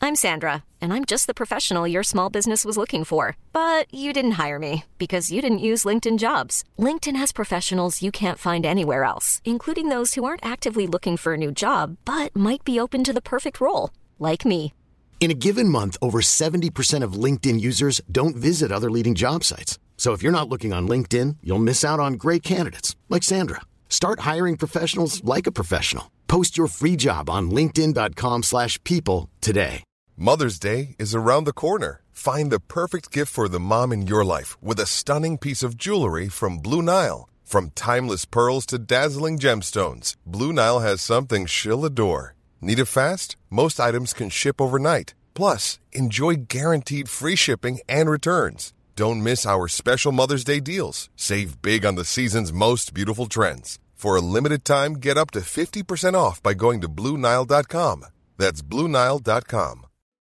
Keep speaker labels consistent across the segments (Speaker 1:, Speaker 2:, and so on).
Speaker 1: I'm Sandra, and I'm just the professional your small business was looking for. But you didn't hire me because you didn't use LinkedIn Jobs. LinkedIn has professionals you can't find anywhere else, including those who aren't actively looking for a new job, but might be open to the perfect role, like me.
Speaker 2: In a given month, over 70% of LinkedIn users don't visit other leading job sites. So if you're not looking on LinkedIn, you'll miss out on great candidates like Sandra. Start hiring professionals like a professional. Post your free job on linkedin.com/people today.
Speaker 3: Mother's Day is around the corner. Find the perfect gift for the mom in your life with a stunning piece of jewelry from Blue Nile. From timeless pearls to dazzling gemstones, Blue Nile has something she'll adore. Need it fast? Most items can ship overnight. Plus, enjoy guaranteed free shipping and returns. Don't miss our special Mother's Day deals. Save big on the season's most beautiful trends. For a limited time, get up to 50% off by going to BlueNile.com. That's BlueNile.com.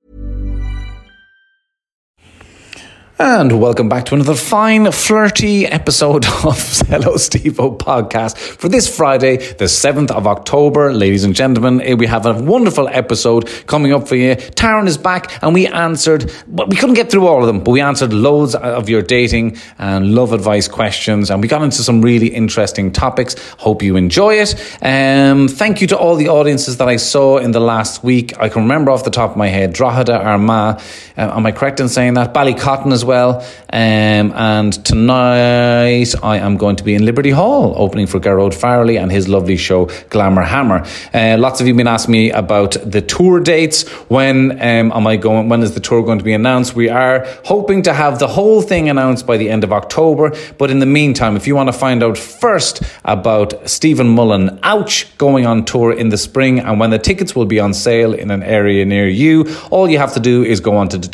Speaker 4: And welcome back to another fine, flirty episode of Hello Steve-O podcast for this Friday, the 7th of October. Ladies and gentlemen, we have a wonderful episode coming up for you. Taryn is back and we answered, well, we couldn't get through all of them, but we answered loads of your dating and love advice questions, and we got into some really interesting topics. Hope you enjoy it. Thank you to all the audiences that I saw in the last week. I can remember off the top of my head, Drogheda, Armagh, am I correct in saying that? Ballycotton as well. And tonight I am going to be in Liberty Hall opening for Gerard Farrelly and his lovely show Glamour Hammer. Lots of you have been asking me about the tour dates. When is the tour going to be announced? We are hoping to have the whole thing announced by the end of October, but in the meantime, if you want to find out first about Stephen Mullen going on tour in the spring and when the tickets will be on sale in an area near you, all you have to do is go on to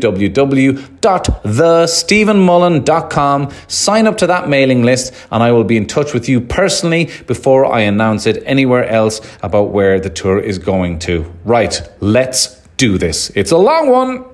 Speaker 4: www.thestephenmullen.com, sign up to that mailing list, and I will be in touch with you personally before I announce it anywhere else about where the tour is going to. Right, let's do this. It's a long one.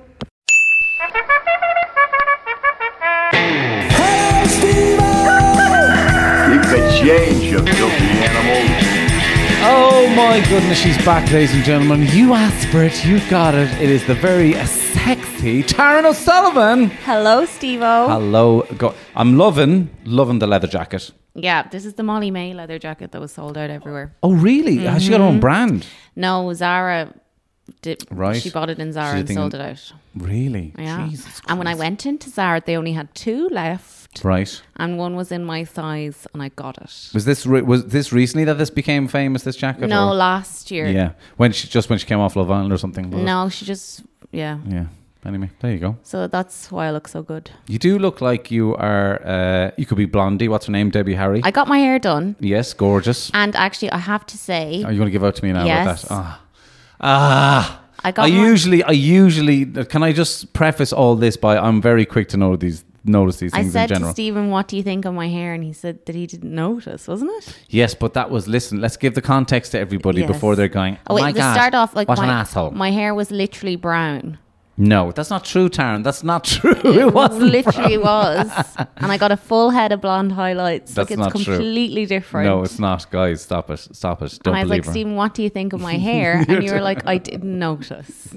Speaker 5: Hey, Steve-O! Keep the change, you filthy animals.
Speaker 4: Oh my goodness, she's back, ladies and gentlemen. You asked for it, you got it. It is the very sexy Taryn O'Sullivan.
Speaker 6: Hello, Steve-O.
Speaker 4: Hello. I'm loving the leather jacket.
Speaker 6: Yeah, this is the Molly May leather jacket that was sold out everywhere.
Speaker 4: Oh, really?
Speaker 6: Mm-hmm.
Speaker 4: Has she got her own brand?
Speaker 6: No, Zara did.
Speaker 4: Right.
Speaker 6: She bought it in Zara and sold it out.
Speaker 4: Really?
Speaker 6: Yeah.
Speaker 4: Jesus Christ.
Speaker 6: And when I went into Zara, they only had 2 left.
Speaker 4: Right.
Speaker 6: And one was in my size, and I got it.
Speaker 4: Was this recently that this became famous? This jacket?
Speaker 6: No, last year.
Speaker 4: Yeah. When she came off Love Island or something.
Speaker 6: No, she just Yeah.
Speaker 4: Anyway, there you go.
Speaker 6: So that's why I look so good.
Speaker 4: You do look like you are. You could be Blondie. What's her name? Debbie Harry.
Speaker 6: I got my hair done.
Speaker 4: Yes, gorgeous.
Speaker 6: And actually, I have to say,
Speaker 4: are you going to give out to me now
Speaker 6: yes.
Speaker 4: about that? I usually. Can I just preface all this by I'm very quick to notice these things in general.
Speaker 6: I said to Stephen, what do you think of my hair? And he said that he didn't notice, wasn't it?
Speaker 4: Yes, but that was, listen, let's give the context to everybody before they're going, my God,
Speaker 6: start off like
Speaker 4: what an asshole.
Speaker 6: My hair was literally brown.
Speaker 4: No, that's not true, Taryn. That's not true.
Speaker 6: It literally was. And I got a full head of blonde highlights.
Speaker 4: That's
Speaker 6: it's
Speaker 4: not
Speaker 6: completely
Speaker 4: true.
Speaker 6: different.
Speaker 4: No, it's not. Guys, stop it. Don't believe her.
Speaker 6: And I was like, Stephen, what do you think of my hair? And you were like, I didn't notice.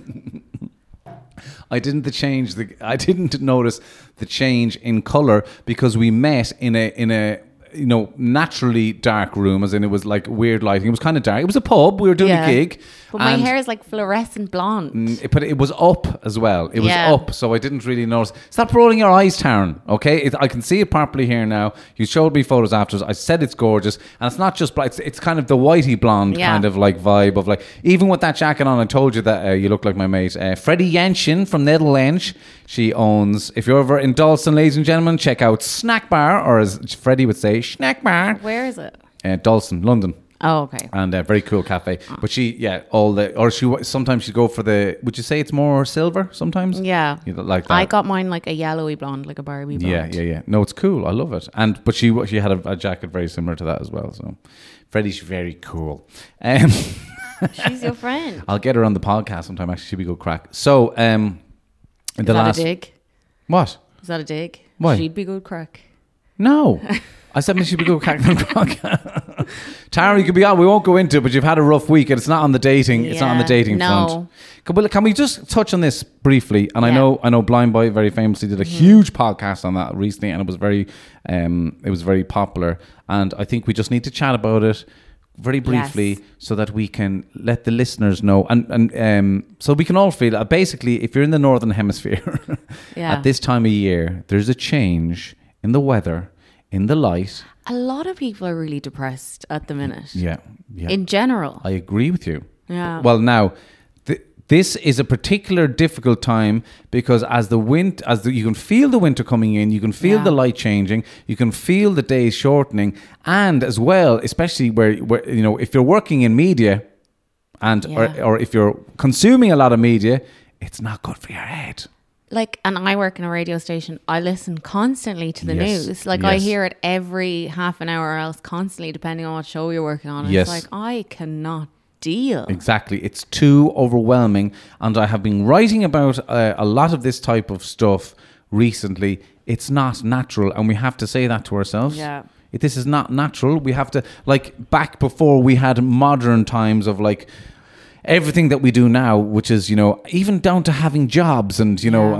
Speaker 4: I didn't notice the change in colour because we met in a naturally dark room, as in it was like weird lighting. It was kind of dark. It was a pub. We were doing a gig.
Speaker 6: But my hair is like fluorescent blonde.
Speaker 4: But it was up as well. It was up, so I didn't really notice. Stop rolling your eyes, Taryn, okay? I can see it properly here now. You showed me photos afterwards. I said it's gorgeous. And it's not just black. It's kind of the whitey blonde kind of like vibe of like, even with that jacket on, I told you that you look like my mate. Freddie Jensen from Netherlands. She owns, if you're ever in Dalston, ladies and gentlemen, check out Snack Bar, or as Freddie would say, Snack Bar.
Speaker 6: Where is it?
Speaker 4: Dalston, London.
Speaker 6: Oh, okay.
Speaker 4: And a very cool cafe. But sometimes she'd go for would you say it's more silver sometimes?
Speaker 6: Yeah.
Speaker 4: Like that.
Speaker 6: I got mine like a yellowy blonde, like a Barbie blonde.
Speaker 4: Yeah. No, it's cool. I love it. But she had a jacket very similar to that as well. So Freddie's very cool.
Speaker 6: She's your friend.
Speaker 4: I'll get her on the podcast sometime. Actually, she'd be good crack. So,
Speaker 6: Is that a dig?
Speaker 4: What?
Speaker 6: Is that a dig?
Speaker 4: Why?
Speaker 6: She'd be good crack.
Speaker 4: No. I said maybe she should go Crackling Croc. Tara, you could be on. We won't go into it, but you've had a rough week and it's not on the dating. It's not on the dating front. Can we just touch on this briefly? And I know Blind Boy very famously did a huge podcast on that recently, and it was very popular. And I think we just need to chat about it very briefly so that we can let the listeners know, and so we can all feel that basically, if you're in the Northern Hemisphere at this time of year, there's a change in the weather, in the light.
Speaker 6: A lot of people are really depressed at the minute.
Speaker 4: Yeah.
Speaker 6: In general.
Speaker 4: I agree with you.
Speaker 6: Yeah.
Speaker 4: Well, now, this is a particular difficult time because you can feel the winter coming in, you can feel the light changing, you can feel the days shortening, and as well, especially where if you're working in media, or if you're consuming a lot of media, it's not good for your head.
Speaker 6: And I work in a radio station. I listen constantly to the news. I hear it every half an hour or else constantly, depending on what show you're working on. And it's I cannot deal.
Speaker 4: Exactly. It's too overwhelming. And I have been writing about a lot of this type of stuff recently. It's not natural. And we have to say that to ourselves.
Speaker 6: Yeah.
Speaker 4: If this is not natural, we have to, back before we had modern times of everything that we do now, which is, even down to having jobs and,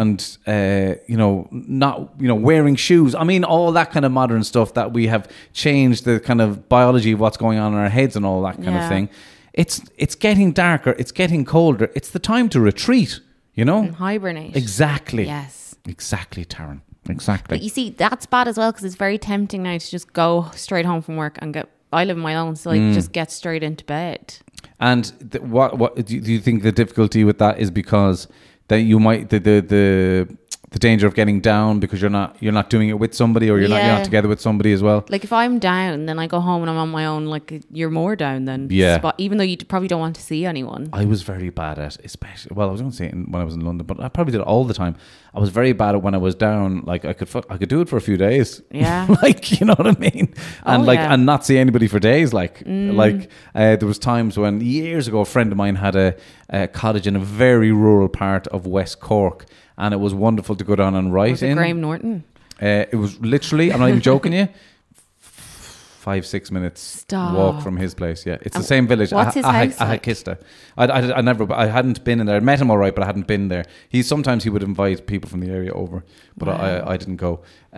Speaker 4: not, wearing shoes. I mean, all that kind of modern stuff that we have changed the kind of biology of what's going on in our heads and all that kind of thing. It's getting darker. It's getting colder. It's the time to retreat,
Speaker 6: And hibernate.
Speaker 4: Exactly.
Speaker 6: Yes.
Speaker 4: Exactly, Taryn. Exactly.
Speaker 6: But you see, that's bad as well because it's very tempting now to just go straight home from work and I live on my own, so just get straight into bed. And
Speaker 4: what do you think the difficulty with that is because that you might the danger of getting down because you're not doing it with somebody or you're not together with somebody as well?
Speaker 6: If I'm down, then I go home and I'm on my own. You're more down then.
Speaker 4: Yeah.
Speaker 6: Even though you probably don't want to see anyone.
Speaker 4: I was very bad at, especially. Well, I was going to say when I was in London, but I probably did it all the time. I was very bad at when I was down. I could do it for a few days.
Speaker 6: Yeah.
Speaker 4: You know what I mean? And and not see anybody for days. There was times when years ago a friend of mine had a cottage in a very rural part of West Cork. And it was wonderful to go down and write
Speaker 6: was it
Speaker 4: in.
Speaker 6: Graham Norton?
Speaker 4: It was literally, I'm not even joking you, 5-6 minutes walk from his place. Yeah, it's the same village.
Speaker 6: What's his house
Speaker 4: Ahakista. I hadn't been in there. I met him all right, but I hadn't been there. Sometimes he would invite people from the area over, but I didn't go.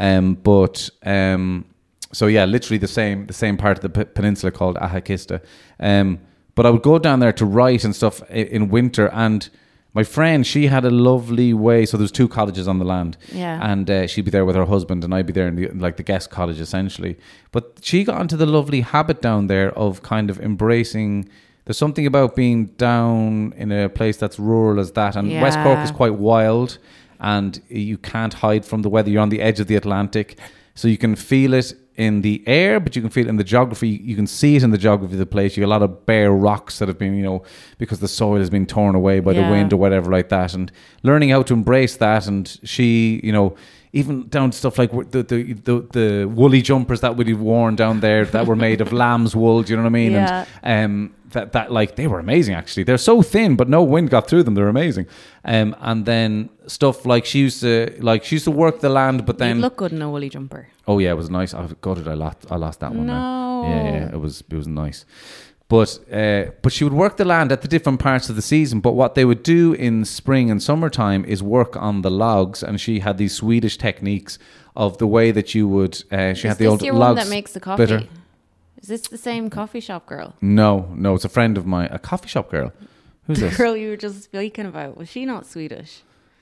Speaker 4: So yeah, literally the same part of the peninsula called Ahakista. But I would go down there to write and stuff in winter. And my friend, she had a lovely way. So there's 2 cottages on the land.
Speaker 6: Yeah.
Speaker 4: And she'd be there with her husband and I'd be there in the guest cottage essentially. But she got into the lovely habit down there of kind of embracing. There's something about being down in a place that's rural as that. And West Cork is quite wild and you can't hide from the weather. You're on the edge of the Atlantic. So you can feel it in the air, but you can feel it in the geography. You can see it in the geography of the place. You have a lot of bare rocks that have been, because the soil has been torn away by the wind or whatever like that. And learning how to embrace that. And she, even down to stuff like the woolly jumpers that we'd have worn down there that were made of lamb's wool. Do you know what I mean?
Speaker 6: Yeah.
Speaker 4: And they were amazing actually. They're so thin, but no wind got through them. They're amazing. And then stuff like she used to work the land, but then
Speaker 6: you'd look good in a woolly jumper.
Speaker 4: Oh yeah, it was nice. I lost that one.
Speaker 6: No.
Speaker 4: Now. Yeah, it was nice. But she would work the land at the different parts of the season. But what they would do in spring and summertime is work on the logs. And she had these Swedish techniques of the way that you would. She had the old logs. Is this your one
Speaker 6: that makes the coffee?
Speaker 4: Splitter.
Speaker 6: Is this the same coffee shop girl?
Speaker 4: No, it's a friend of mine. A coffee shop girl. Who's this?
Speaker 6: The girl you were just speaking about. Was she not Swedish?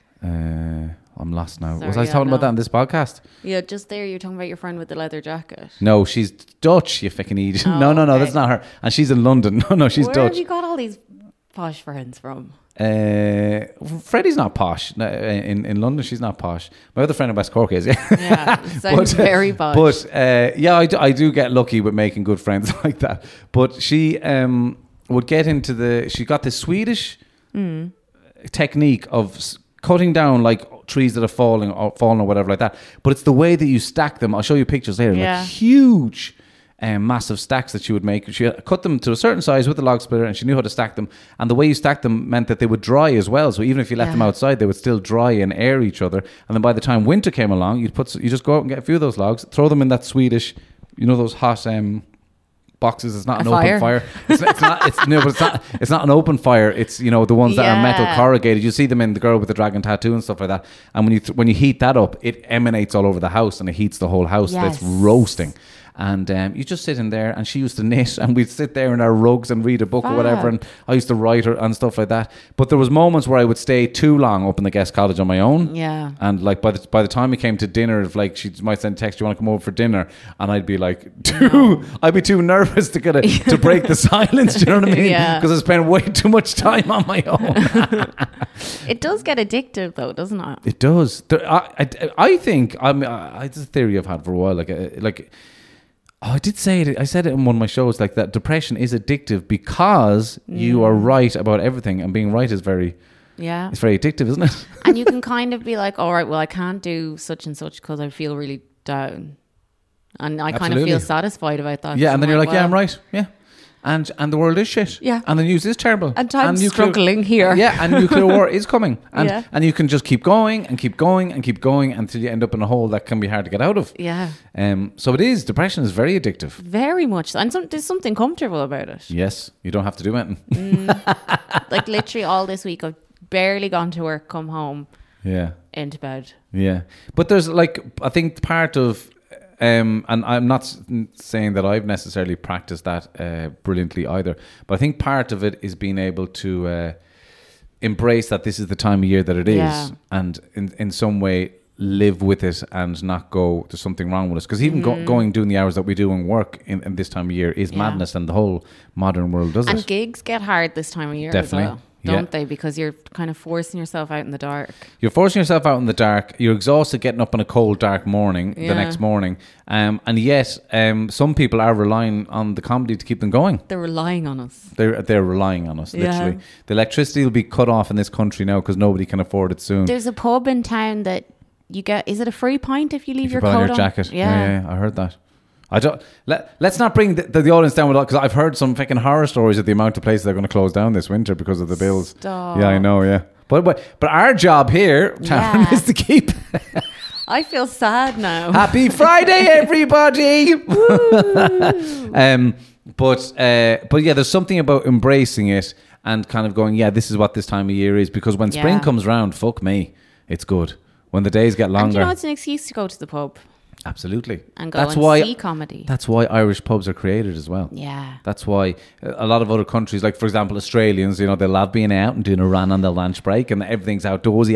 Speaker 4: I'm lost now.
Speaker 6: Sorry,
Speaker 4: was I talking about that in this podcast?
Speaker 6: Yeah, just there you were talking about your friend with the leather jacket.
Speaker 4: No, she's Dutch, you fucking idiot.
Speaker 6: Oh,
Speaker 4: no,
Speaker 6: okay.
Speaker 4: that's not her. And she's in London. No, she's
Speaker 6: Where
Speaker 4: Dutch.
Speaker 6: have you got all these posh friends from?
Speaker 4: Freddie's not posh. In London, she's not posh. My other friend in West Cork is.
Speaker 6: Yeah, sounds very posh.
Speaker 4: But I do get lucky with making good friends like that. But she would get into she got this Swedish technique of cutting down like trees that are fallen or whatever like that. But it's the way that you stack them. I'll show you pictures later.
Speaker 6: Yeah.
Speaker 4: Like huge massive stacks that she would make. She cut them to a certain size with the log splitter, and she knew how to stack them. And the way you stack them meant that they would dry as well. So even if you left them outside, they would still dry and air each other. And then by the time winter came along, you just go out and get a few of those logs, throw them in that Swedish, those hot boxes. It's not an open fire. It's not an open fire. It's the ones that are metal corrugated. You see them in The Girl with the Dragon Tattoo and stuff like that. And when you heat that up, it emanates all over the house and it heats the whole house. Yes. That's roasting. And you just sit in there, and she used to knit, and we'd sit there in our rugs and read a book or whatever, and I used to write her and stuff like that. But there was moments where I would stay too long up in the guest cottage on my own.
Speaker 6: Yeah.
Speaker 4: And like by the time we came to dinner, like she might send a text, "Do you want to come over for dinner?" And I'd be like, I'd be too nervous to break the silence. Do you know what I mean?
Speaker 6: Yeah.
Speaker 4: Because I spent way too much time on my own.
Speaker 6: It does get addictive, though, doesn't it?
Speaker 4: It does. I think it's a theory I've had for a while. I did say it. I said it in one of my shows, like that depression is addictive because you are right about everything, and being right is it's very addictive, isn't it?
Speaker 6: And you can kind of be like, all right, well, I can't do such and such because I feel really down, and I kind of feel satisfied about that.
Speaker 4: Yeah, and then you're like, I'm right. Yeah. And the world is shit.
Speaker 6: Yeah.
Speaker 4: And the news is terrible.
Speaker 6: And time's struggling here.
Speaker 4: Yeah, and nuclear war is coming. And you can just keep going and keep going and keep going until you end up in a hole that can be hard to get out of.
Speaker 6: Yeah.
Speaker 4: So depression is very addictive.
Speaker 6: Very much. And there's something comfortable about it.
Speaker 4: Yes. You don't have to do anything.
Speaker 6: Like literally all this week, I've barely gone to work, come home.
Speaker 4: Yeah.
Speaker 6: Into bed.
Speaker 4: Yeah. But there's I think part of... and I'm not saying that I've necessarily practiced that brilliantly either, but I think part of it is being able to embrace that this is the time of year that it is, and in some way live with it and not go, there's something wrong with us. Because even doing the hours that we do in work in this time of year is madness, and the whole modern world does it.
Speaker 6: And gigs get hard this time of year
Speaker 4: Definitely.
Speaker 6: as well. Don't they? Because you're kind of forcing yourself out in the dark. You're
Speaker 4: forcing yourself out in the dark. You're exhausted getting up on a cold, dark morning the next morning. And yet, some people are relying on the comedy to keep them going.
Speaker 6: They're relying on us.
Speaker 4: They're relying on us, literally. The electricity will be cut off in this country now because nobody can afford it soon.
Speaker 6: There's a pub in town that you get, is it a free pint if you leave your coat
Speaker 4: on? Your jacket. Yeah, I heard that. I don't. Let's not bring the audience down with that, because I've heard some fucking horror stories of the amount of places they're going to close down this winter because of the bills.
Speaker 6: Stop.
Speaker 4: Yeah, I know. Yeah, but our job here, Taryn, is to keep.
Speaker 6: I feel sad now.
Speaker 4: Happy Friday, everybody! But yeah, there's something about embracing it and kind of going, this is what this time of year is, because when spring comes round, fuck me, it's good. When the days get longer,
Speaker 6: and it's an excuse to go to the pub.
Speaker 4: Absolutely.
Speaker 6: And go see comedy.
Speaker 4: That's why Irish pubs are created as well.
Speaker 6: Yeah.
Speaker 4: That's why a lot of other countries, like for example Australians, they love being out and doing a run on their lunch break, and everything's outdoorsy.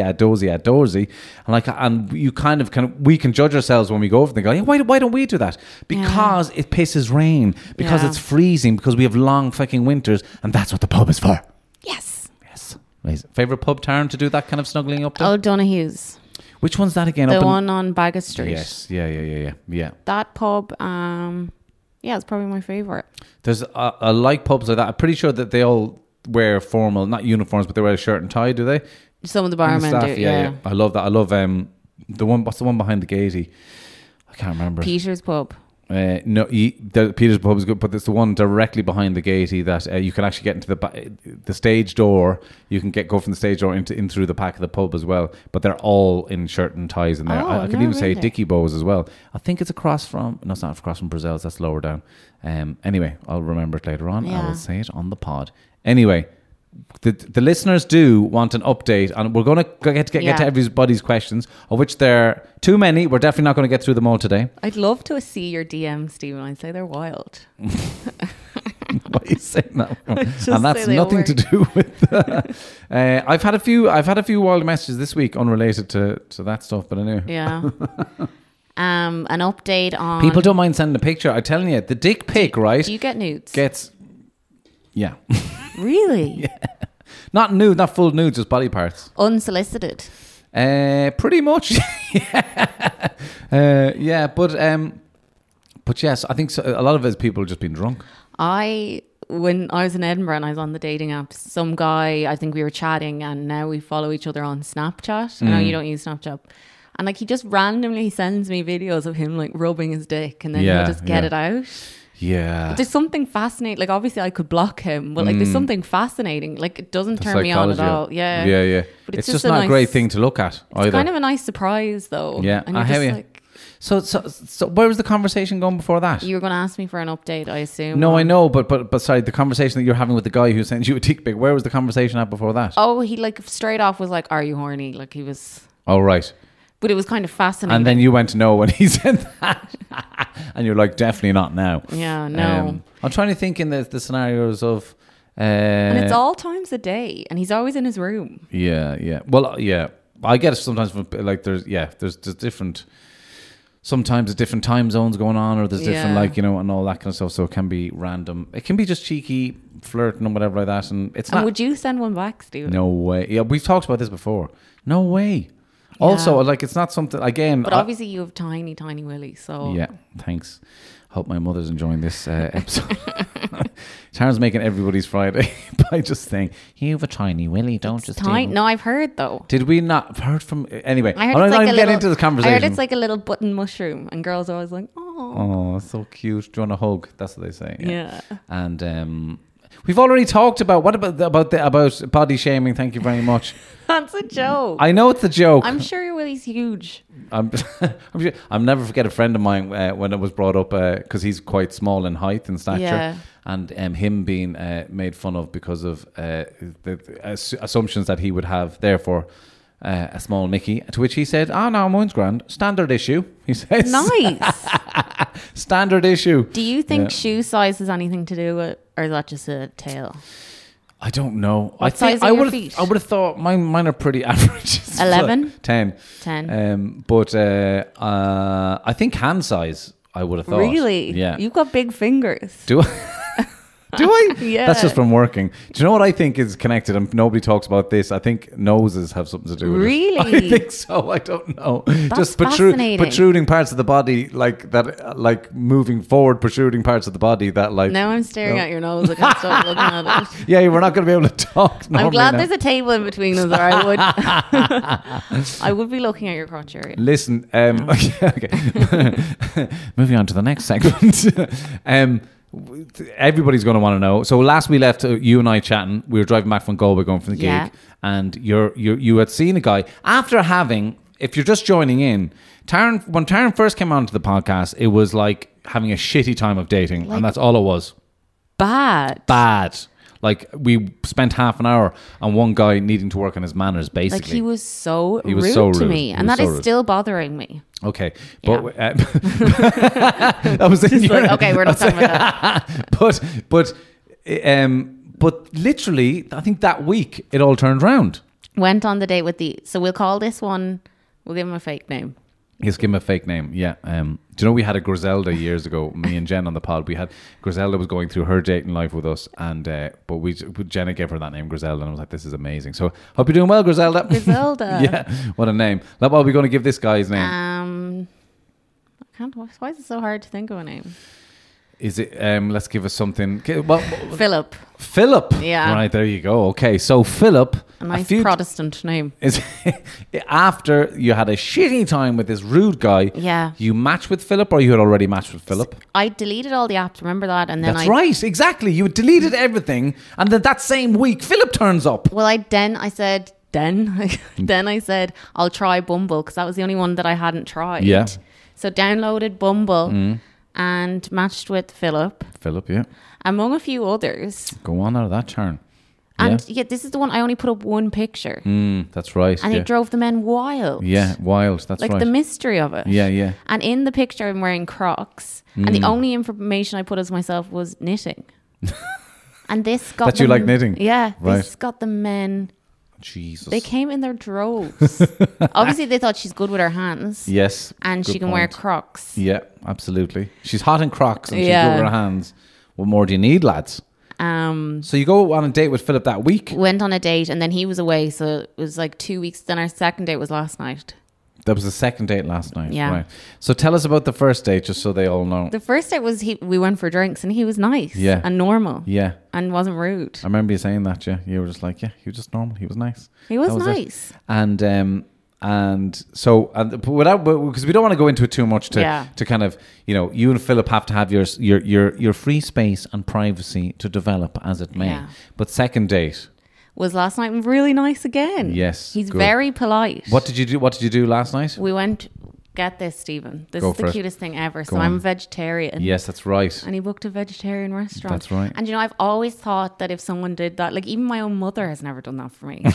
Speaker 4: And you kind of we can judge ourselves when we go over and go, why don't we do that? Because it pisses rain, because it's freezing, because we have long fucking winters, and that's what the pub is for.
Speaker 6: Yes.
Speaker 4: Amazing. Favourite pub, Taryn, to do that kind of snuggling up to?
Speaker 6: O'Donoghue's.
Speaker 4: Which one's that again?
Speaker 6: The one on Baggot Street.
Speaker 4: Yes, yeah.
Speaker 6: That pub, it's probably my favourite.
Speaker 4: There's I like pubs like that. I'm pretty sure that they all wear formal, not uniforms, but they wear a shirt and tie, do they?
Speaker 6: Some of the barmen do, yeah.
Speaker 4: I love that. I love the one. What's the one behind the Gaiety? I can't remember.
Speaker 6: Peter's Pub.
Speaker 4: No, Peter's Pub is good, but it's the one directly behind the Gaiety that you can actually get into the stage door. You can go from the stage door in through the back of the pub as well. But they're all in shirt and ties in there. I can even say Dickie Bows as well. I think it's across from. No, it's not across from Brazil's. That's lower down. Anyway, I'll remember it later on. Yeah. I will say it on the pod. Anyway. The listeners do want an update, and we're going to get to everybody's questions, of which there are too many. We're definitely not going to get through them all today.
Speaker 6: I'd love to see your DMs, Stephen. I'd say they're wild.
Speaker 4: Why are you saying that? And that's nothing to do with. I've had a few wild messages this week unrelated to that stuff, but I knew.
Speaker 6: Yeah. An update on.
Speaker 4: People don't mind sending a picture. I'm telling you, the dick pic, right?
Speaker 6: Do you get nudes?
Speaker 4: Yeah.
Speaker 6: Really?
Speaker 4: Yeah. Not nude, not full nudes, just body parts.
Speaker 6: Unsolicited?
Speaker 4: Pretty much. But yes, I think a lot of it is people just being drunk.
Speaker 6: When I was in Edinburgh and I was on the dating apps, some guy, I think we were chatting, and now we follow each other on Snapchat. I know you don't use Snapchat. And he just randomly sends me videos of him rubbing his dick, and then he'll just get it out.
Speaker 4: Yeah.
Speaker 6: There's something fascinating. Like, obviously I could block him, but like there's something fascinating. Like, it doesn't turn me on at all. Yeah.
Speaker 4: Yeah.
Speaker 6: But
Speaker 4: it's just not a great thing to look at either.
Speaker 6: It's kind of a nice surprise though.
Speaker 4: Yeah.
Speaker 6: And you're just like,
Speaker 4: so where was the conversation going before that?
Speaker 6: You were going to ask me for an update, I assume.
Speaker 4: No, I know, but sorry, the conversation that you're having with the guy who sent you a dick pic, where was the conversation at before that?
Speaker 6: Oh, he like straight off was like, "Are you horny?" Like he was.
Speaker 4: Oh, right.
Speaker 6: But it was kind of fascinating.
Speaker 4: And then you went to know when he said that. And you're like, definitely not now.
Speaker 6: Yeah, no.
Speaker 4: I'm trying to think in the scenarios of...
Speaker 6: and it's all times a day. And he's always in his room.
Speaker 4: Yeah. Well, yeah. I get it sometimes from, like, there's different... Sometimes there's different time zones going on, or there's different, like, you know, and all that kind of stuff. So it can be random. It can be just cheeky flirting and whatever like that. And it's not...
Speaker 6: would you send one back, Stephen?
Speaker 4: No way. Yeah, we've talked about this before. No way. Yeah. Also, like, it's not something, again...
Speaker 6: But obviously you have tiny, tiny willies, so...
Speaker 4: Yeah, thanks. Hope my mother's enjoying this episode. Sharon's making everybody's Friday by just saying, you have a tiny willy, don't just...
Speaker 6: No, I've heard, though.
Speaker 4: Did we not? I've heard from... Anyway,
Speaker 6: I heard it's like
Speaker 4: get into the conversation.
Speaker 6: I heard it's like a little button mushroom, and girls are always like, oh,
Speaker 4: so cute. Do you want a hug? That's what they say.
Speaker 6: Yeah.
Speaker 4: And... we've already talked about about body shaming. Thank you very much.
Speaker 6: That's a joke.
Speaker 4: I know it's a joke.
Speaker 6: I'm sure your willy's huge.
Speaker 4: I'm sure. I'll never forget a friend of mine when it was brought up because he's quite small in height and stature, and him being made fun of because of the assumptions that he would have. Therefore, a small Mickey. To which he said, "Oh no, mine's grand. Standard issue." He says,
Speaker 6: "Nice."
Speaker 4: Standard issue.
Speaker 6: Do you think shoe size has anything to do with, or is that just a tale?
Speaker 4: I don't know.
Speaker 6: What size are your feet?
Speaker 4: I would have thought mine are pretty average.
Speaker 6: 11?
Speaker 4: 10.
Speaker 6: 10.
Speaker 4: But I think hand size, I would have thought.
Speaker 6: Really?
Speaker 4: Yeah.
Speaker 6: You've got big fingers.
Speaker 4: Do I? Do I?
Speaker 6: Yeah.
Speaker 4: That's just from working. Do you know what I think is connected? And nobody talks about this. I think noses have something to do with
Speaker 6: really?
Speaker 4: it. Really? I think so. I don't know.
Speaker 6: That's
Speaker 4: just
Speaker 6: fascinating.
Speaker 4: parts of the body, like that, like moving forward, protruding parts of the body that, like.
Speaker 6: Now I'm staring at your nose. I can't stop looking at it.
Speaker 4: Yeah, we're not going to be able to talk.
Speaker 6: I'm glad there's a table in between us, or I would. I would be looking at your crotch area.
Speaker 4: Listen. Okay. Moving on to the next segment. Everybody's going to want to know. So last we left, you and I chatting. We were driving back from Galway going from the gig, and you had seen a guy after having. If you're just joining in, when Taryn first came onto the podcast, it was like having a shitty time of dating, and that's all it was. Bad. Like, we spent half an hour on one guy needing to work on his manners, basically.
Speaker 6: Like, he was so rude to me. And that is still bothering me.
Speaker 4: Okay. But that was in your...
Speaker 6: okay, we're not talking about that.
Speaker 4: But literally, I think that week, it all turned round.
Speaker 6: Went on the date with so we'll call this one, we'll give him a fake name.
Speaker 4: Yes, give him a fake name, yeah. Do you know we had a Griselda years ago, me and Jen on the pod. We had Griselda was going through her dating life with us, and but Jenna gave her that name, Griselda, and I was like, this is amazing. So hope you're doing well, Griselda.
Speaker 6: Griselda.
Speaker 4: Yeah, what a name. What are we going to give this guy's name?
Speaker 6: Why is it so hard to think of a name?
Speaker 4: Is it, let's give us something. Well, Philip.
Speaker 6: Yeah.
Speaker 4: Right, there you go. Okay, so Philip.
Speaker 6: A nice Protestant name.
Speaker 4: Is after you had a shitty time with this rude guy.
Speaker 6: Yeah.
Speaker 4: You matched with Philip, or you had already matched with Philip?
Speaker 6: I deleted all the apps, remember that? And then
Speaker 4: That's right, exactly. You deleted everything, and then that same week, Philip turns up.
Speaker 6: Well, I said, I'll try Bumble, because that was the only one that I hadn't tried.
Speaker 4: Yeah.
Speaker 6: So downloaded Bumble and matched with Philip.
Speaker 4: Philip, yeah.
Speaker 6: Among a few others.
Speaker 4: Go on out of that turn.
Speaker 6: And this is the one I only put up one picture.
Speaker 4: That's right.
Speaker 6: And it drove the men wild.
Speaker 4: Yeah, wild. That's right.
Speaker 6: Like the mystery of it.
Speaker 4: Yeah.
Speaker 6: And in the picture, I'm wearing Crocs. And the only information I put as myself was knitting. And this got
Speaker 4: that you like knitting?
Speaker 6: Yeah.
Speaker 4: Right.
Speaker 6: This got the men.
Speaker 4: Jesus.
Speaker 6: They came in their droves. Obviously, they thought she's good with her hands.
Speaker 4: Yes.
Speaker 6: And she can wear Crocs.
Speaker 4: Yeah, absolutely. She's hot in Crocs and she's good with her hands. What more do you need, lads? So you go on a date with Philip that week?
Speaker 6: Went on a date, and then he was away, so it was like 2 weeks. Then our second date was last night.
Speaker 4: That was the second date last night.
Speaker 6: Yeah.
Speaker 4: Right. So tell us about the first date, just so they all know.
Speaker 6: The first date was we went for drinks, and he was nice.
Speaker 4: Yeah.
Speaker 6: And normal.
Speaker 4: Yeah.
Speaker 6: And wasn't rude.
Speaker 4: I remember you saying that, yeah. You were just like, yeah, he was just normal. He was nice.
Speaker 6: He was nice.
Speaker 4: And And so, because we don't want to go into it too much to kind of, you and Philip have to have your free space and privacy to develop as it may. Yeah. But second date
Speaker 6: was last night really nice again.
Speaker 4: Yes,
Speaker 6: he's very polite.
Speaker 4: What did you do last night?
Speaker 6: We went. Get this, Stephen. This is the cutest thing ever. So I'm a vegetarian.
Speaker 4: Yes, that's right.
Speaker 6: And he booked a vegetarian restaurant.
Speaker 4: That's right.
Speaker 6: And I've always thought that if someone did that, like even my own mother has never done that for me.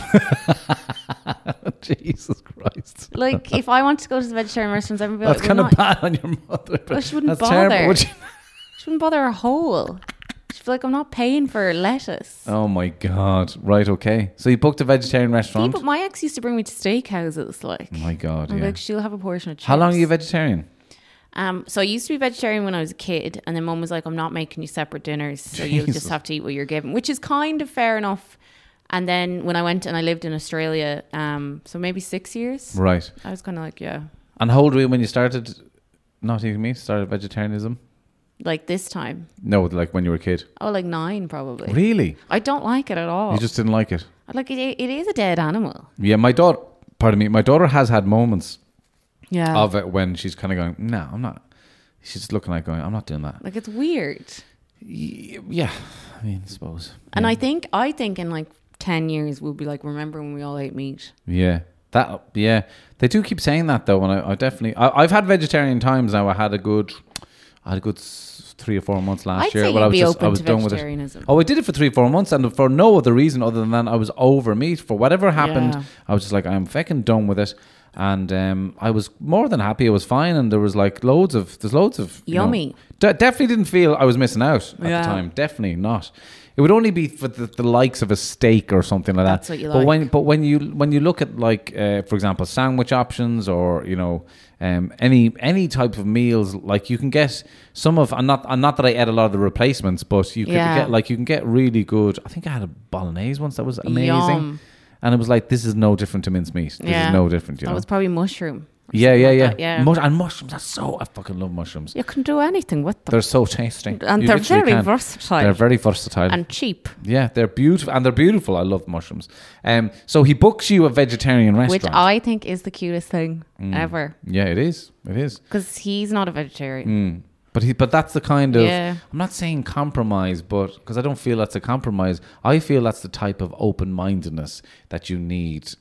Speaker 4: Jesus Christ.
Speaker 6: Like if I want to go to the vegetarian restaurants, I would be
Speaker 4: that's
Speaker 6: like,
Speaker 4: kind of bad on your mother.
Speaker 6: Well, she wouldn't bother. She wouldn't bother her whole. She'd be like, I'm not paying for lettuce.
Speaker 4: Oh my God. Right, okay. So you booked a vegetarian restaurant?
Speaker 6: But my ex used to bring me to steakhouses. Like,
Speaker 4: oh my God,
Speaker 6: I'm like, she'll have a portion of chips.
Speaker 4: How long are you vegetarian?
Speaker 6: So I used to be vegetarian when I was a kid, and then Mum was like, I'm not making you separate dinners, so you'll just have to eat what you're given, which is kind of fair enough. And then when I went and I lived in Australia, so maybe 6 years.
Speaker 4: Right.
Speaker 6: I was kind of like, yeah.
Speaker 4: And how old were you when you started not eating meat, started vegetarianism?
Speaker 6: Like this time?
Speaker 4: No, like when you were a kid.
Speaker 6: Oh, like 9 probably.
Speaker 4: Really?
Speaker 6: I don't like it at all.
Speaker 4: You just didn't like it?
Speaker 6: Like it is a dead animal.
Speaker 4: Yeah, my daughter has had moments of it when she's kind of going, no, I'm not. She's just looking like going, I'm not doing that.
Speaker 6: Like it's weird.
Speaker 4: Yeah, I mean, I suppose.
Speaker 6: And I think in like 10 years we'll be like, remember when we all ate meat?
Speaker 4: Yeah. They do keep saying that though. And I've had vegetarian times now. I had a good 3 or 4 months last year.
Speaker 6: I'd say I was done with it.
Speaker 4: Oh, I did it for 3 or 4 months, and for no other reason other than that I was over meat. For whatever happened, I was just like, I'm fucking done with it. And I was more than happy. It was fine, and there was like loads of
Speaker 6: yummy.
Speaker 4: Definitely didn't feel I was missing out at the time. Definitely not. It would only be for the likes of a steak or something like that.
Speaker 6: That's what you like.
Speaker 4: But when you look at like for example sandwich options or any type of meals, like you can get some of, and not that I ate a lot of the replacements, but you can get really good. I think I had a bolognese once that was amazing. Yum. And it was like, this is no different to mincemeat. This is no different. That
Speaker 6: was probably mushroom.
Speaker 4: Yeah. And mushrooms, I fucking love mushrooms.
Speaker 6: You can do anything with them.
Speaker 4: They're so tasty.
Speaker 6: And they're very versatile.
Speaker 4: They're very versatile.
Speaker 6: And cheap.
Speaker 4: Yeah, they're beautiful. I love mushrooms. So he books you a vegetarian restaurant.
Speaker 6: Which I think is the cutest thing ever.
Speaker 4: Yeah, it is.
Speaker 6: Because he's not a vegetarian.
Speaker 4: But that's the kind of, I'm not saying compromise, but because I don't feel that's a compromise. I feel that's the type of open-mindedness that you need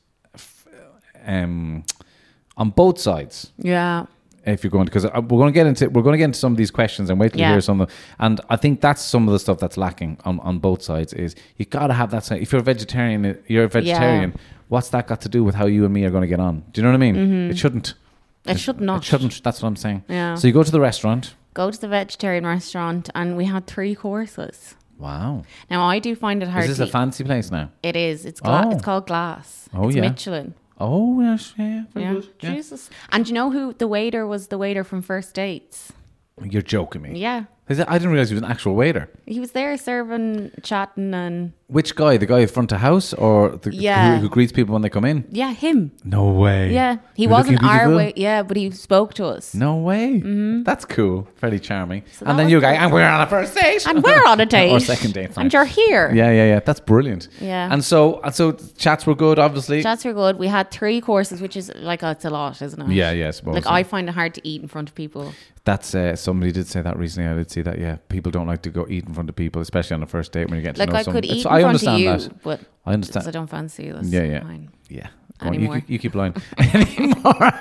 Speaker 4: on both sides.
Speaker 6: Yeah.
Speaker 4: If you're going to, because we're going to get into some of these questions and wait till you hear some of them. And I think that's some of the stuff that's lacking on both sides is you got to have that side. If you're a vegetarian, what's that got to do with how you and me are going to get on? Do you know what I mean? Mm-hmm. It shouldn't.
Speaker 6: It should not.
Speaker 4: It shouldn't. That's what I'm saying.
Speaker 6: Yeah.
Speaker 4: So you go to the restaurant.
Speaker 6: Go to the vegetarian restaurant, and we had 3 courses.
Speaker 4: Wow.
Speaker 6: Now, I do find it hard.
Speaker 4: Is this a fancy place now?
Speaker 6: It is. It's called Glass.
Speaker 4: Oh,
Speaker 6: it's Michelin.
Speaker 4: Oh, yes. Yeah. Very good.
Speaker 6: Jesus. And do you know who the waiter was? The waiter from First Dates.
Speaker 4: You're joking me.
Speaker 6: Yeah.
Speaker 4: I didn't realize he was an actual waiter.
Speaker 6: He was there serving, chatting, and...
Speaker 4: Which guy? The guy front of house or who greets people when they come in?
Speaker 6: Yeah, him.
Speaker 4: No way.
Speaker 6: Yeah. He wasn't our way. Yeah, but he spoke to us.
Speaker 4: No way. Mm-hmm. That's cool. Very charming. So and then you go, and we're on a first date.
Speaker 6: And we're on a date.
Speaker 4: Or second date. Fine.
Speaker 6: And you're here.
Speaker 4: Yeah. That's brilliant.
Speaker 6: Yeah.
Speaker 4: And so chats were good, obviously.
Speaker 6: Chats were good. We had 3 courses, which is like, it's a lot, isn't it?
Speaker 4: Yeah, I suppose.
Speaker 6: Like, I find it hard to eat in front of people.
Speaker 4: That's somebody did say that recently. I did see that. Yeah, people don't like to go eat in front of people, especially on a first date when you get to know someone.
Speaker 6: Like I could eat in front of you, but I understand. Because I don't fancy you. That's fine.
Speaker 4: Yeah.
Speaker 6: Anymore.
Speaker 4: You keep lying. Anymore.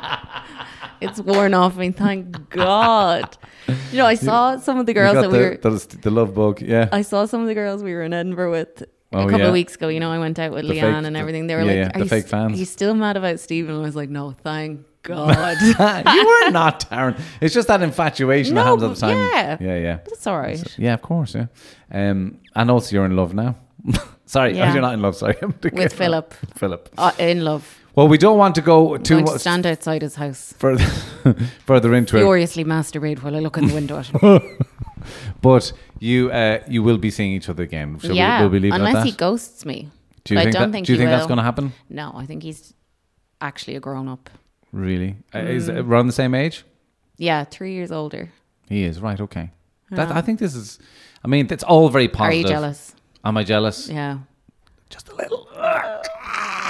Speaker 6: It's worn off me. Thank God. I saw some of the girls that we were.
Speaker 4: The love bug. Yeah.
Speaker 6: I saw some of the girls we were in Edinburgh with. A couple of weeks ago, I went out with Leanne and everything. They were like,
Speaker 4: the fake fans.
Speaker 6: Are you still mad about Stephen? And I was like, no, thank God.
Speaker 4: You were not, Taryn. It's just that infatuation that happens at the time. Yeah.
Speaker 6: That's all right.
Speaker 4: Yeah, of course, yeah. And also you're in love now. Sorry, you're not in love, sorry.
Speaker 6: With Philip. In love.
Speaker 4: Well, we don't want to go too
Speaker 6: much. Stand outside his house.
Speaker 4: Further into it.
Speaker 6: Furiously masturbate while I look in the window at him.
Speaker 4: But you will be seeing each other again. We'll be leaving
Speaker 6: unless he ghosts me.
Speaker 4: Do you think that's going to happen?
Speaker 6: No, I think he's actually a grown up.
Speaker 4: Really? Is it around the same age?
Speaker 6: Yeah, 3 years older.
Speaker 4: He is, right, okay. I think this is, it's all very positive.
Speaker 6: Are you jealous?
Speaker 4: Am I jealous?
Speaker 6: Yeah.
Speaker 4: Just a little.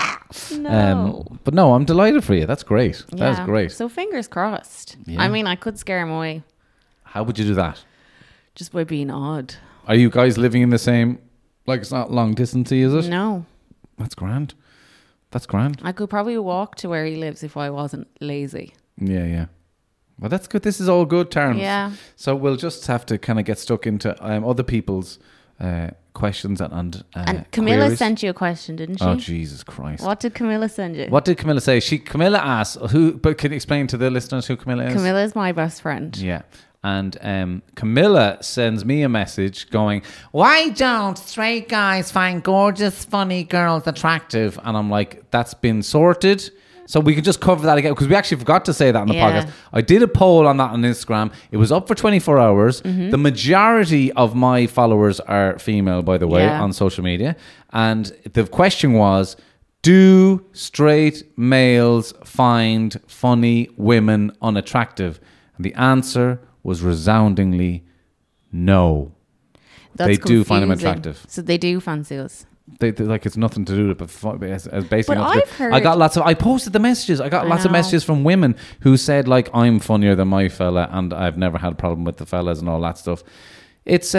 Speaker 6: No.
Speaker 4: But no, I'm delighted for you. That's great.
Speaker 6: Yeah.
Speaker 4: That is great.
Speaker 6: So fingers crossed.
Speaker 4: Yeah.
Speaker 6: I mean, I could scare him away
Speaker 4: How would you do that?
Speaker 6: just by being odd.
Speaker 4: Are you guys living in the same, like it's not long distance, is it?
Speaker 6: No.
Speaker 4: That's grand. That's grand.
Speaker 6: I could probably walk to where he lives if I wasn't lazy.
Speaker 4: Yeah. Well, that's good. This is all good, Taryn.
Speaker 6: Yeah.
Speaker 4: So we'll just have to kind of get stuck into other people's questions and
Speaker 6: Camilla
Speaker 4: queries.
Speaker 6: sent you a question, didn't she?
Speaker 4: Oh, Jesus Christ.
Speaker 6: What did Camilla send you?
Speaker 4: What did Camilla say? Camilla asked, but can you explain to the listeners who Camilla is?
Speaker 6: Camilla is my best friend.
Speaker 4: Yeah. And Camilla sends me a message going, why don't straight guys find gorgeous, funny girls attractive? And I'm like, that's been sorted. So we can just cover that again, because we actually forgot to say that on the podcast. I did a poll on that on Instagram. It was up for 24 hours.
Speaker 6: Mm-hmm.
Speaker 4: The majority of my followers are female, by the way, on social media. And the question was, do straight males find funny women unattractive? And the answer was resoundingly no.
Speaker 6: That's
Speaker 4: they do find them
Speaker 6: confusing.
Speaker 4: attractive.
Speaker 6: So they do fancy us.
Speaker 4: They like it's nothing to do with it, but as basically.
Speaker 6: But I've heard.
Speaker 4: I got lots of. I posted the messages. I got lots of
Speaker 6: know.
Speaker 4: messages from women who said like I'm funnier than my fella, and I've never had a problem with the fellas and all that stuff. It's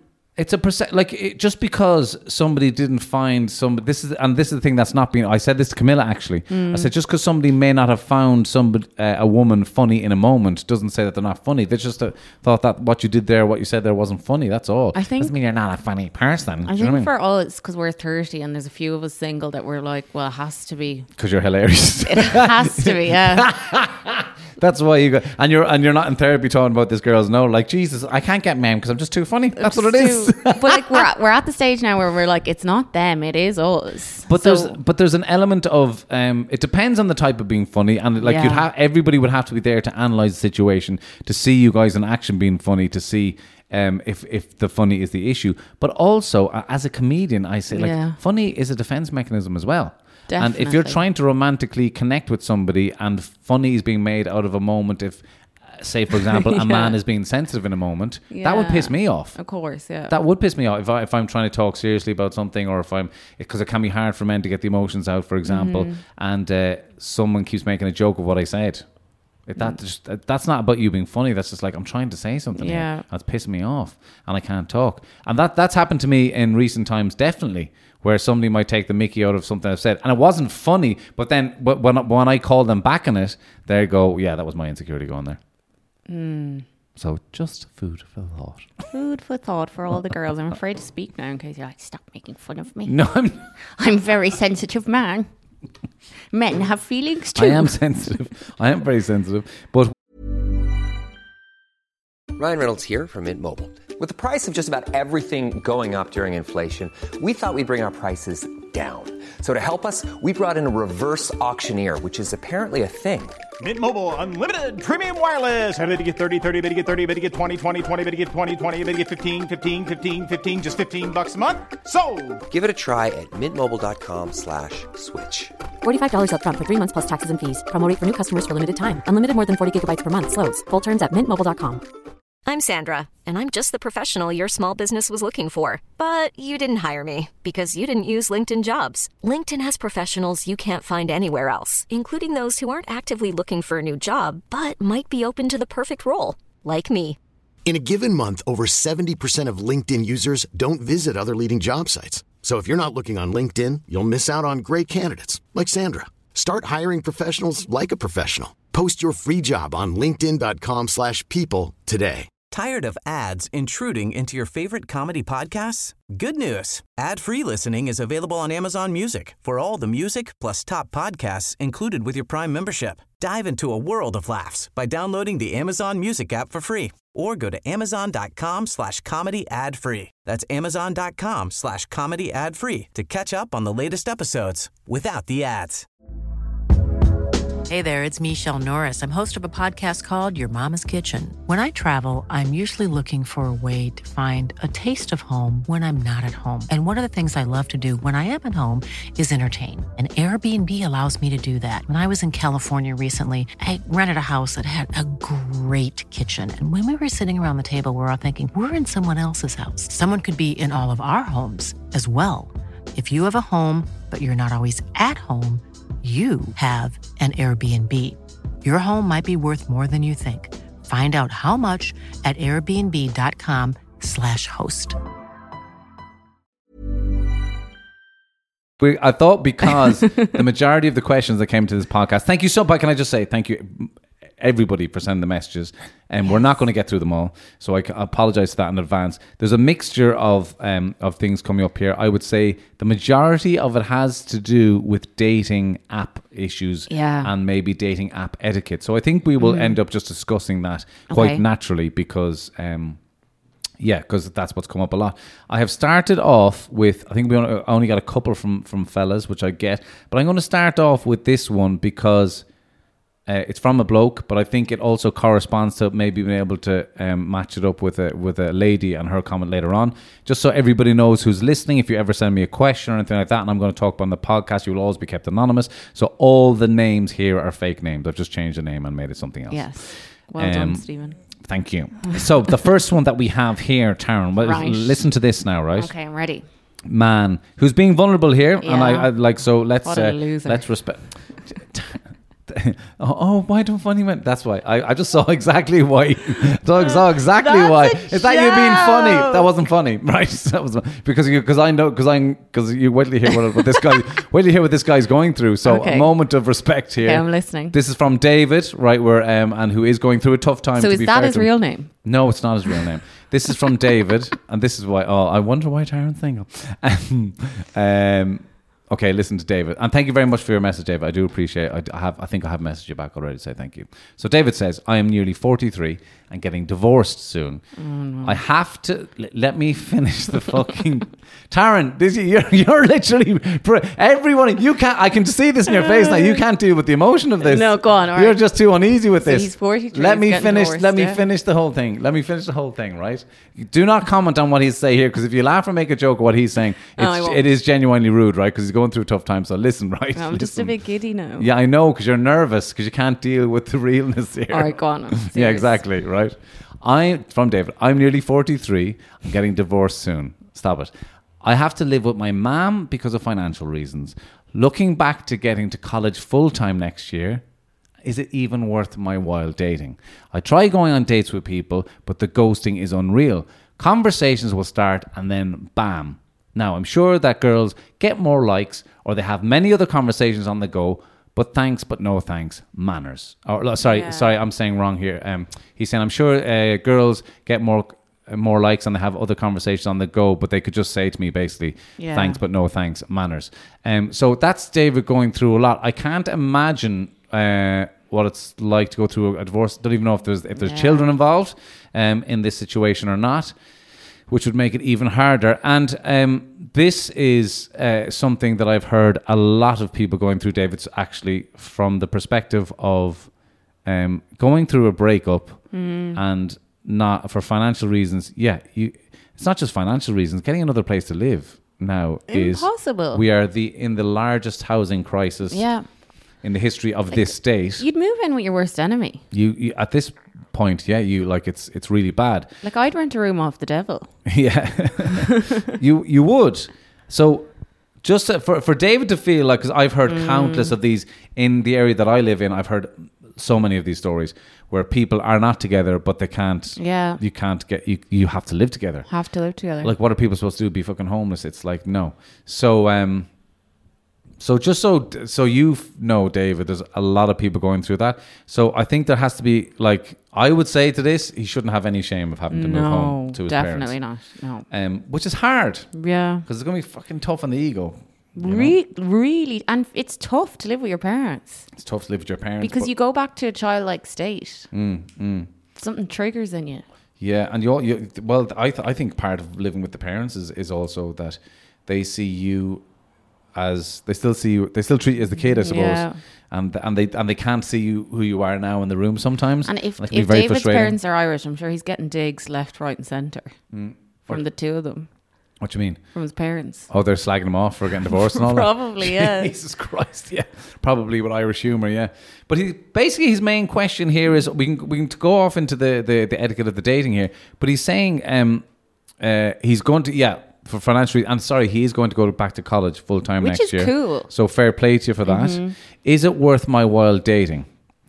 Speaker 4: just because somebody didn't find somebody. This is the thing that's not being. I said this to Camilla actually. I said just because somebody may not have found somebody a woman funny in a moment doesn't say that they're not funny. They just thought that what you did there, what you said there, wasn't funny. That's all.
Speaker 6: I think
Speaker 4: doesn't mean you're not a funny person.
Speaker 6: I think for us, because we're 30 and there's a few of us single, that we're like, well, it has to be.
Speaker 4: Because you're hilarious.
Speaker 6: It has to be, yeah.
Speaker 4: That's why you go, and you're not in therapy talking about this girl's no, like Jesus, I can't get men because I'm just too funny. That's what it is.
Speaker 6: But like we're at the stage now where we're like, it's not them, it is us.
Speaker 4: But there's an element of it depends on the type of being funny, and like everybody would have to be there to analyze the situation, to see you guys in action being funny, to see if the funny is the issue. But also as a comedian, I say like funny is a defense mechanism as well. Definitely. And if you're trying to romantically connect with somebody and funny is being made out of a moment, if, say, for example, a man is being sensitive in a moment, that would piss me off.
Speaker 6: Of course, yeah.
Speaker 4: That would piss me off if I'm trying to talk seriously about something, or because it can be hard for men to get the emotions out, for example, and someone keeps making a joke of what I said. That's not about you being funny. That's just like, I'm trying to say something here. That's pissing me off and I can't talk. And that's happened to me in recent times, definitely, where somebody might take the mickey out of something I've said. And it wasn't funny, but then when I call them back on it, they go, yeah, that was my insecurity going there. So just food for thought.
Speaker 6: Food for thought for all the girls. I'm afraid to speak now in case you're like, stop making fun of me.
Speaker 4: No,
Speaker 6: I'm a very sensitive man. Men have feelings too.
Speaker 4: I am sensitive. I am very sensitive. But
Speaker 7: Ryan Reynolds here from Mint Mobile. With the price of just about everything going up during inflation, we thought we'd bring our prices down. So to help us, we brought in a reverse auctioneer, which is apparently a thing.
Speaker 8: Mint Mobile Unlimited Premium Wireless. How to get 30, 30, bit to get 30, bit to get 20, 20, 20, bit to get 20, 20, bit to get 15, 15, 15, 15, just $15 a month? Sold! Give it a try at mintmobile.com/switch.
Speaker 9: $45 up front for 3 months plus taxes and fees. Promo rate for new customers for limited time. Unlimited more than 40 gigabytes per month. Slows full terms at mintmobile.com.
Speaker 1: I'm Sandra, and I'm just the professional your small business was looking for. But you didn't hire me because you didn't use LinkedIn Jobs. LinkedIn has professionals you can't find anywhere else, including those who aren't actively looking for a new job, but might be open to the perfect role, like me.
Speaker 2: In a given month, over 70% of LinkedIn users don't visit other leading job sites. So if you're not looking on LinkedIn, you'll miss out on great candidates like Sandra. Start hiring professionals like a professional. Post your free job on linkedin.com/people today.
Speaker 10: Tired of ads intruding into your favorite comedy podcasts? Good news. Ad-free listening is available on Amazon Music for all the music plus top podcasts included with your Prime membership. Dive into a world of laughs by downloading the Amazon Music app for free or go to amazon.com/comedy ad-free. That's amazon.com/comedy ad-free to catch up on the latest episodes without the ads.
Speaker 11: Hey there, it's Michelle Norris. I'm host of a podcast called Your Mama's Kitchen. When I travel, I'm usually looking for a way to find a taste of home when I'm not at home. And one of the things I love to do when I am at home is entertain. And Airbnb allows me to do that. When I was in California recently, I rented a house that had a great kitchen. And when we were sitting around the table, we were all thinking, we're in someone else's house. Someone could be in all of our homes as well. If you have a home, but you're not always at home, you have an Airbnb. Your home might be worth more than you think. Find out how much at airbnb.com/host.
Speaker 4: I thought because the majority of the questions that came to this podcast, thank you so much. Can I just say thank you, everybody, for sending the messages, and we're not going to get through them all, so I apologize for that in advance. There's a mixture of things coming up here. I would say the majority of it has to do with dating app issues and maybe dating app etiquette. So I think we will end up just discussing that quite naturally because because that's what's come up a lot. I have started off with, I think we only got a couple from fellas, which I get, but I'm going to start off with this one because it's from a bloke, but I think it also corresponds to maybe being able to match it up with a lady and her comment later on. Just so everybody knows who's listening, if you ever send me a question or anything like that, and I'm going to talk about on the podcast, you will always be kept anonymous. So all the names here are fake names. I've just changed the name and made it something else.
Speaker 6: Yes. Well done, Stephen.
Speaker 4: Thank you. So the first one that we have here, Taryn, listen to this now, right?
Speaker 6: Okay, I'm ready.
Speaker 4: Man, who's being vulnerable here, and I like, so let's respect. Why don't funny men? That's why I just saw exactly why. saw exactly why. Is that you being funny? That wasn't funny, right? That was because you wait till you hear what this guy what this guy's going through. So a moment of respect here.
Speaker 6: Okay, I'm listening.
Speaker 4: This is from David, right? Where and who is going through a tough time.
Speaker 6: So is that his real name?
Speaker 4: No, it's not his real name. This is from David, and this is why. Oh, I wonder why Taryn's single. Okay, listen to David. And thank you very much for your message, David. I do appreciate it. I think I have messaged you back already to say thank you. So David says, I am nearly 43 and getting divorced soon. Oh, no. I have to... let me finish the fucking... Taryn, you're literally... Everyone, you can't... I can see this in your face now. You can't deal with the emotion of this.
Speaker 6: No, go on. All
Speaker 4: you're just too uneasy with this.
Speaker 6: He's 43.
Speaker 4: Let me finish the whole thing. Let me finish the whole thing, right? Do not comment on what he's saying here, because if you laugh or make a joke of what he's saying, it is genuinely rude, right? Because he's going through a tough time. So listen, right?
Speaker 6: I'm just a bit giddy now.
Speaker 4: Yeah, I know, because you're nervous, because you can't deal with the realness here.
Speaker 6: All right, go on.
Speaker 4: Yeah, exactly, right? From David, I'm nearly 43. I'm getting divorced soon. Stop it. I have to live with my mom because of financial reasons. Looking back to getting to college full-time next year, is it even worth my while dating? I try going on dates with people, but the ghosting is unreal. Conversations will start and then bam. Now, I'm sure that girls get more likes or they have many other conversations on the go, but thanks, but no thanks. Manners. Sorry, I'm saying wrong here. He's saying, I'm sure girls get more likes and they have other conversations on the go, but they could just say to me basically, thanks, but no thanks. Manners. So that's David going through a lot. I can't imagine what it's like to go through a divorce. Don't even know if there's children involved in this situation or not, which would make it even harder. And this is something that I've heard a lot of people going through, David's actually from the perspective of going through a breakup and not for financial reasons. It's not just financial reasons. Getting another place to live now is
Speaker 6: impossible.
Speaker 4: We are in the largest housing crisis in the history of this state.
Speaker 6: You'd move in with your worst enemy.
Speaker 4: You at this point, it's really bad.
Speaker 6: Like, I'd rent a room off the devil.
Speaker 4: Yeah, you would. So just for David to feel like, because I've heard countless of these in the area that I live in, I've heard so many of these stories where people are not together, but they can't. Yeah, you can't get. You have to live together.
Speaker 6: Have to live together.
Speaker 4: Like, what are people supposed to do? Be fucking homeless? It's like, no. So just so you know, David, there's a lot of people going through that. So I think there has to be, like, I would say to this, he shouldn't have any shame of having to move home to his parents.
Speaker 6: Definitely not. No.
Speaker 4: Which is hard.
Speaker 6: Yeah.
Speaker 4: Because it's going to be fucking tough on the ego.
Speaker 6: Really, and it's tough to live with your parents.
Speaker 4: It's tough to live with your parents
Speaker 6: because you go back to a childlike state. Something triggers in you.
Speaker 4: Yeah, and I think part of living with the parents is also that they see you as they still treat you as the kid, I suppose. Yeah. And they can't see you who you are now in the room sometimes.
Speaker 6: And if David's parents are Irish, I'm sure he's getting digs left, right, and centre from the two of them.
Speaker 4: What do you mean?
Speaker 6: From his parents.
Speaker 4: Oh, they're slagging him off for getting divorced and all that?
Speaker 6: Probably, yeah.
Speaker 4: Jesus Christ, yeah. Probably with Irish humour, yeah. But his main question here is, we can go off into the etiquette of the dating here, but he's saying he's going to, for financial reasons. And sorry, he is going to go back to college full time next year.
Speaker 6: Which is cool.
Speaker 4: So fair play to you for that. Is it worth my while dating?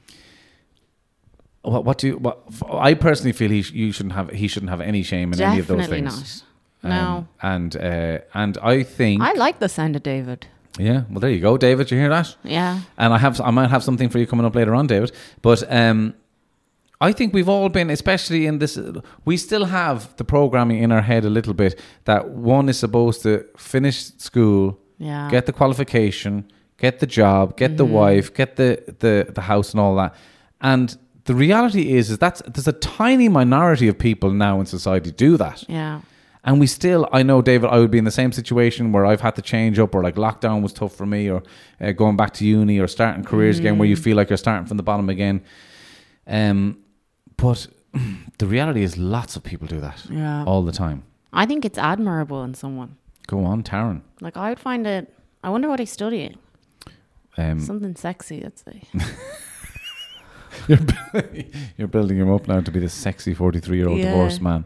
Speaker 4: I personally feel he shouldn't have any shame in any of those things.
Speaker 6: Definitely not. No.
Speaker 4: And I think
Speaker 6: I like the sound of David.
Speaker 4: Yeah, well, there you go, David. You hear that?
Speaker 6: Yeah.
Speaker 4: And I might have something for you coming up later on, David. But I think we've all been, especially in this, we still have the programming in our head a little bit that one is supposed to finish school, get the qualification, get the job, get the wife, get the house and all that. And the reality is that there's a tiny minority of people now in society do that.
Speaker 6: Yeah.
Speaker 4: And we still, I know, David, I would be in the same situation where I've had to change up, or like lockdown was tough for me, or going back to uni, or starting careers again where you feel like you're starting from the bottom again. But the reality is lots of people do that all the time.
Speaker 6: I think it's admirable in someone.
Speaker 4: Go on, Taryn.
Speaker 6: Like, I would find it, I wonder what he's studying. Something sexy, let's say.
Speaker 4: You're building him up now to be the sexy 43-year-old divorced man.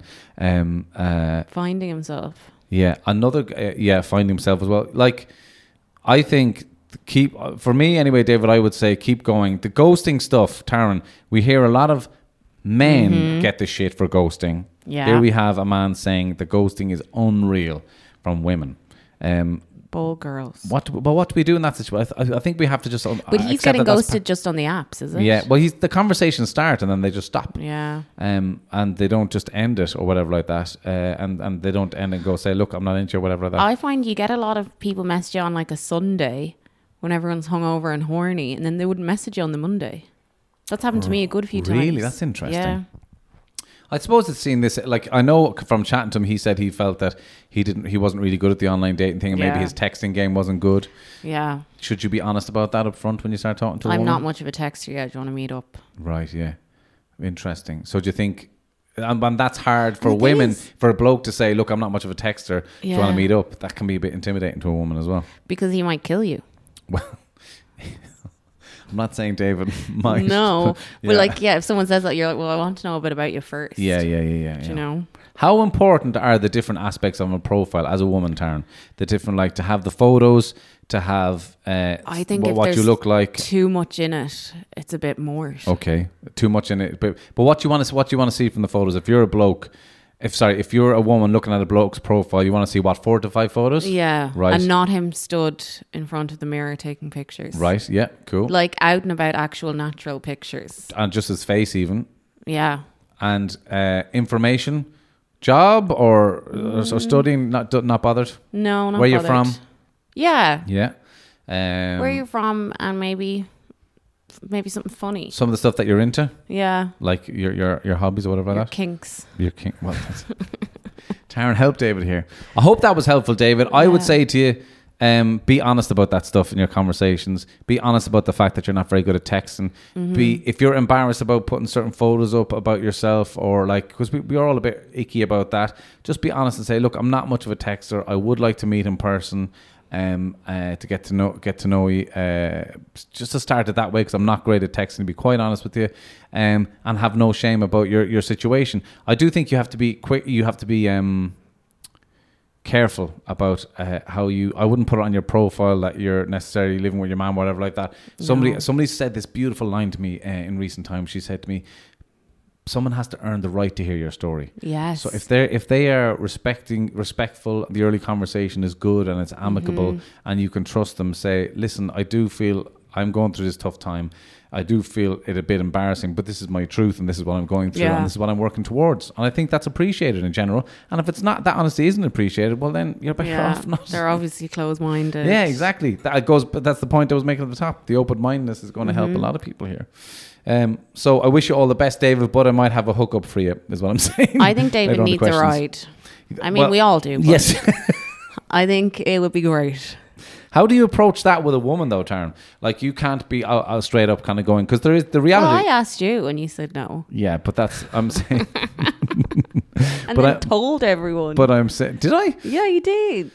Speaker 6: Finding himself.
Speaker 4: Yeah, finding himself as well. Like, I think for me anyway, David, I would say keep going. The ghosting stuff, Taryn, we hear a lot of men get the shit for ghosting.
Speaker 6: Yeah.
Speaker 4: Here we have a man saying the ghosting is unreal from women.
Speaker 6: Ball girls.
Speaker 4: What do we do in that situation? I think we have to just.
Speaker 6: But he's getting ghosted just on the apps, is it?
Speaker 4: Yeah. Well, the conversations start and then they just stop.
Speaker 6: Yeah.
Speaker 4: And they don't just end it or whatever like that. And they don't end and go say, look, I'm not into you or whatever like that.
Speaker 6: I find you get a lot of people message you on like a Sunday when everyone's hungover and horny, and then they wouldn't message you on the Monday. That's happened to me a good few times.
Speaker 4: Really, that's interesting.
Speaker 6: Yeah.
Speaker 4: I suppose it's seen this, like, I know from chatting to him, he said he felt that he wasn't really good at the online dating thing, and maybe his texting game wasn't good.
Speaker 6: Yeah.
Speaker 4: Should you be honest about that up front when you start talking to a
Speaker 6: I'm
Speaker 4: woman?
Speaker 6: not much of a texter yet. Do you want to meet up?
Speaker 4: Right, yeah. Interesting. So do you think, and that's hard for women, for a bloke to say, look, I'm not much of a texter, do you want to meet up? That can be a bit intimidating to a woman as well.
Speaker 6: Because he might kill you.
Speaker 4: Well, I'm not saying David might.
Speaker 6: No. But like, if someone says that, you're like, well, I want to know a bit about you first.
Speaker 4: Yeah.
Speaker 6: Do you know?
Speaker 4: How important are the different aspects of a profile as a woman, Taryn? The different, like, to have the photos, to have
Speaker 6: I think
Speaker 4: what you look like.
Speaker 6: Too much in it, it's a bit more.
Speaker 4: Okay, too much in it. But what you want to see from the photos? If you're a bloke, if you're a woman looking at a bloke's profile, you want to see what, 4 to 5 photos?
Speaker 6: Yeah,
Speaker 4: right.
Speaker 6: And not him stood in front of the mirror taking pictures.
Speaker 4: Right. Yeah. Cool.
Speaker 6: Like out and about, actual natural pictures.
Speaker 4: And just his face, even.
Speaker 6: Yeah.
Speaker 4: And information, job or studying, not bothered.
Speaker 6: No, not
Speaker 4: Where
Speaker 6: bothered.
Speaker 4: you're from?
Speaker 6: Yeah.
Speaker 4: Yeah.
Speaker 6: Where you're from, and maybe something funny.
Speaker 4: Some of the stuff that you're into.
Speaker 6: Yeah.
Speaker 4: Like your hobbies or whatever like that.
Speaker 6: Kinks.
Speaker 4: Your kink. Well, Taryn, help David here. I hope that was helpful, David. I would say to you, be honest about that stuff in your conversations. Be honest about the fact that you're not very good at texting. If you're embarrassed about putting certain photos up about yourself, or like, because we're all a bit icky about that, just be honest and say, look, I'm not much of a texter. I would like to meet in person. To get to know you, just to start it that way, because I'm not great at texting, to be quite honest with you, and have no shame about your situation. I do think you have to be quick. You have to be careful about how you. I wouldn't put it on your profile that you're necessarily living with your mom, whatever like that. Somebody said this beautiful line to me in recent times. She said to me, someone has to earn the right to hear your story.
Speaker 6: Yes.
Speaker 4: So if they are respectful, the early conversation is good and it's amicable, and you can trust them, say, listen, I do feel I'm going through this tough time. I do feel it a bit embarrassing, but this is my truth and this is what I'm going through and this is what I'm working towards. And I think that's appreciated in general. And if it's not, that honesty isn't appreciated, well then you're better off not.
Speaker 6: They're obviously closed-minded.
Speaker 4: Yeah, exactly. But that's the point I was making at the top. The open-mindedness is going to help a lot of people here. So I wish you all the best, David, but I might have a hookup for you, is what I'm saying.
Speaker 6: I think David needs a ride. I mean, we all do.
Speaker 4: Yes.
Speaker 6: I think it would be great.
Speaker 4: How do you approach that with a woman, though, Taryn? Like, you can't be out straight up kind of going, because there is the reality.
Speaker 6: Well, I asked you and you said no.
Speaker 4: Yeah, but that's, I'm saying.
Speaker 6: And then told everyone.
Speaker 4: But I'm saying, did I?
Speaker 6: Yeah, you did.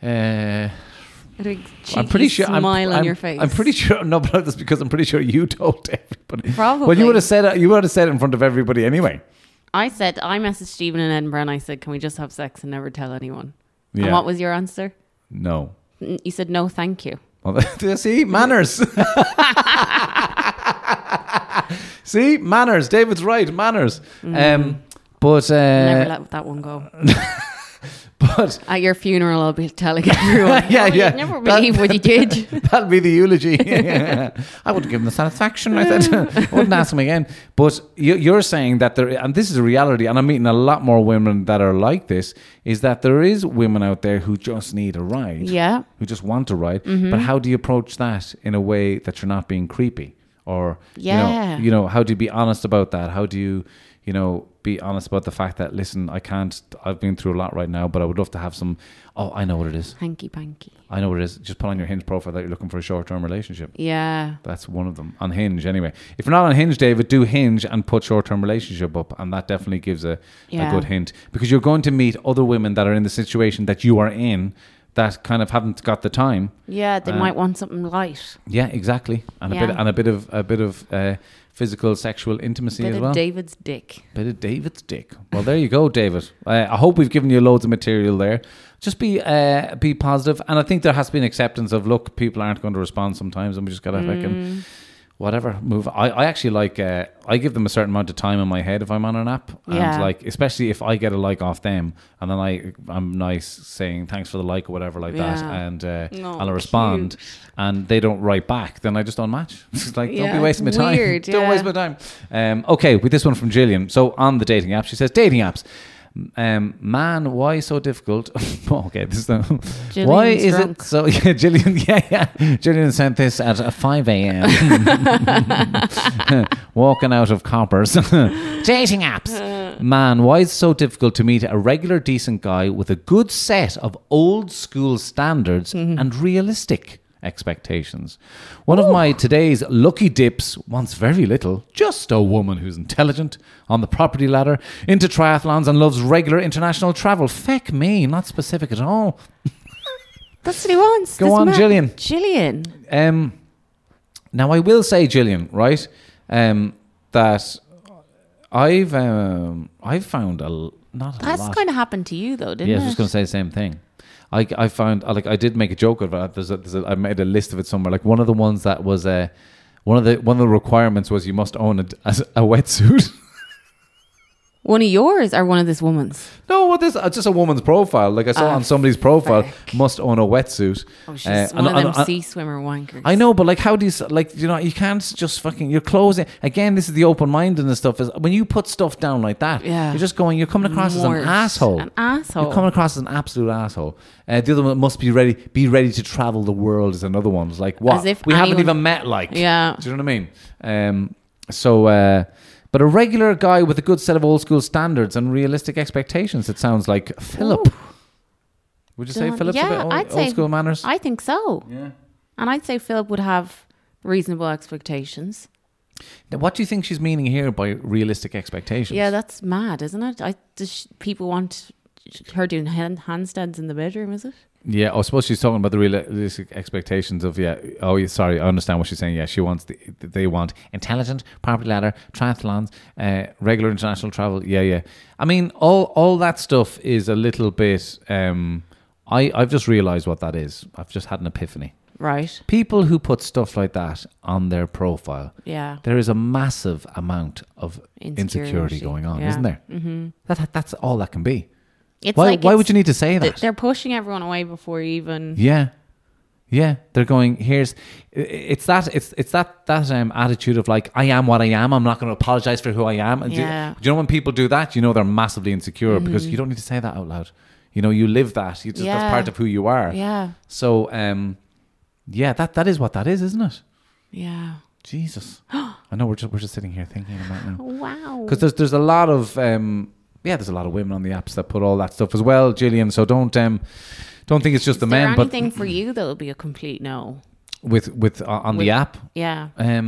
Speaker 4: I'm pretty sure.
Speaker 6: Smile on your face.
Speaker 4: I'm pretty sure. No, but that's because I'm pretty sure you told everybody.
Speaker 6: Probably.
Speaker 4: Well, you would have said it. You would have said it in front of everybody anyway.
Speaker 6: I messaged Stephen in Edinburgh and I said, "Can we just have sex and never tell anyone?"
Speaker 4: Yeah.
Speaker 6: And what was your answer?
Speaker 4: No.
Speaker 6: You said no, thank you.
Speaker 4: Well, see, manners. See, manners. David's right, manners. But
Speaker 6: never let that one go.
Speaker 4: But
Speaker 6: at your funeral, I'll be telling everyone.
Speaker 4: Yeah.
Speaker 6: You'd never believe what you did.
Speaker 4: That'll be the eulogy. I wouldn't give him the satisfaction. I said, I wouldn't ask him again. But you're saying that there, and this is a reality, and I'm meeting a lot more women that are like this, is that there is women out there who just need a ride.
Speaker 6: Yeah.
Speaker 4: Who just want a ride. But how do you approach that in a way that you're not being creepy? Or, you know, how do you be honest about that? How do you be honest about the fact that, listen, I've been through a lot right now, but I would love to have some, I know what it is.
Speaker 6: Hanky panky.
Speaker 4: I know what it is. Just put on your Hinge profile that you're looking for a short-term relationship.
Speaker 6: Yeah.
Speaker 4: That's one of them. On Hinge, anyway. If you're not on Hinge, David, do Hinge and put short-term relationship up, and that definitely gives a good hint. Because you're going to meet other women that are in the situation that you are in that kind of haven't got the time.
Speaker 6: Yeah, they might want something light.
Speaker 4: Yeah, exactly. And a bit of physical, sexual intimacy as well.
Speaker 6: Bit of David's dick.
Speaker 4: Bit of David's dick. Well, there you go, David. I hope we've given you loads of material there. Just be positive. And I think there has to be an acceptance of, look, people aren't going to respond sometimes, and we just got to fucking whatever, move. I actually like, I give them a certain amount of time in my head if I'm on an app.
Speaker 6: Yeah.
Speaker 4: And like, especially if I get a like off them, and then I'm nice saying thanks for the like or whatever like that, and I'll respond, and they don't write back, then I just don't match. It's like, don't be wasting my time.
Speaker 6: Weird,
Speaker 4: Don't waste my time. Okay, with this one from Gillian. So on the dating app, she says, dating apps. Man, why so difficult? Okay, this is why is
Speaker 6: drunk.
Speaker 4: it so? Yeah, Gillian sent this at 5 a.m. walking out of Coppers. Dating apps. Man, why is it so difficult to meet a regular decent guy with a good set of old school standards and realistic expectations? One of my today's lucky dips wants very little, just a woman who's intelligent, on the property ladder, into triathlons, and loves regular international travel. Feck me, not specific at all.
Speaker 6: That's what he wants.
Speaker 4: Go on, Gillian.
Speaker 6: Gillian.
Speaker 4: Now I will say, Gillian, right, that I've found
Speaker 6: That's kind of happened to you though, didn't it?
Speaker 4: Yeah, I was just going to say the same thing. I found, like, I did make a joke of it. I made a list of it somewhere. Like, one of the ones that was one of the requirements was you must own a wetsuit.
Speaker 6: One of yours or one of this woman's?
Speaker 4: No, this just a woman's profile. Like, I saw on somebody's profile, must own a wetsuit.
Speaker 6: Oh, she's one of them sea swimmer wankers.
Speaker 4: I know, but like, how do you, like, you know, you can't just fucking, you're closing. Again, this is the open-mindedness stuff. Is when you put stuff down like that, you're just going, you're coming across as an asshole.
Speaker 6: An asshole.
Speaker 4: You're coming across as an absolute asshole. The other one must be ready to travel the world is another one. It's like, what?
Speaker 6: As if
Speaker 4: we haven't even met, like.
Speaker 6: Yeah.
Speaker 4: Do you know what I mean? But a regular guy with a good set of old school standards and realistic expectations, it sounds like Philip.
Speaker 6: Ooh.
Speaker 4: Would you say Philip's a bit old school manners?
Speaker 6: I think so. Yeah. And I'd say Philip would have reasonable expectations.
Speaker 4: Now, what do you think she's meaning here by realistic expectations?
Speaker 6: Yeah, that's mad, isn't it? People want her doing handstands in the bedroom, is it?
Speaker 4: Yeah, I suppose she's talking about the realistic expectations of, sorry, I understand what she's saying. Yeah, they want intelligent, property ladder, triathlons, regular international travel. Yeah. I mean, all that stuff is a little bit, I've just realised what that is. I've just had an epiphany.
Speaker 6: Right.
Speaker 4: People who put stuff like that on their profile, there is a massive amount of insecurity going on, isn't there? Mm-hmm. That's all that can be. Why would you need to say that?
Speaker 6: They're pushing everyone away before you even...
Speaker 4: Yeah. They're going, it's that attitude of like, I am what I am. I'm not going to apologize for who I am. And do you know when people do that, you know they're massively insecure because you don't need to say that out loud. You know, you live that. That's part of who you are.
Speaker 6: Yeah.
Speaker 4: So, that is what that is, isn't it?
Speaker 6: Yeah.
Speaker 4: Jesus. I know we're just sitting here thinking about it now.
Speaker 6: Wow.
Speaker 4: Because there's a lot of... there's a lot of women on the apps that put all that stuff as well, Gillian. So don't think it's just the men.
Speaker 6: Is there anything for you that would be a complete no?
Speaker 4: With the app?
Speaker 6: Yeah.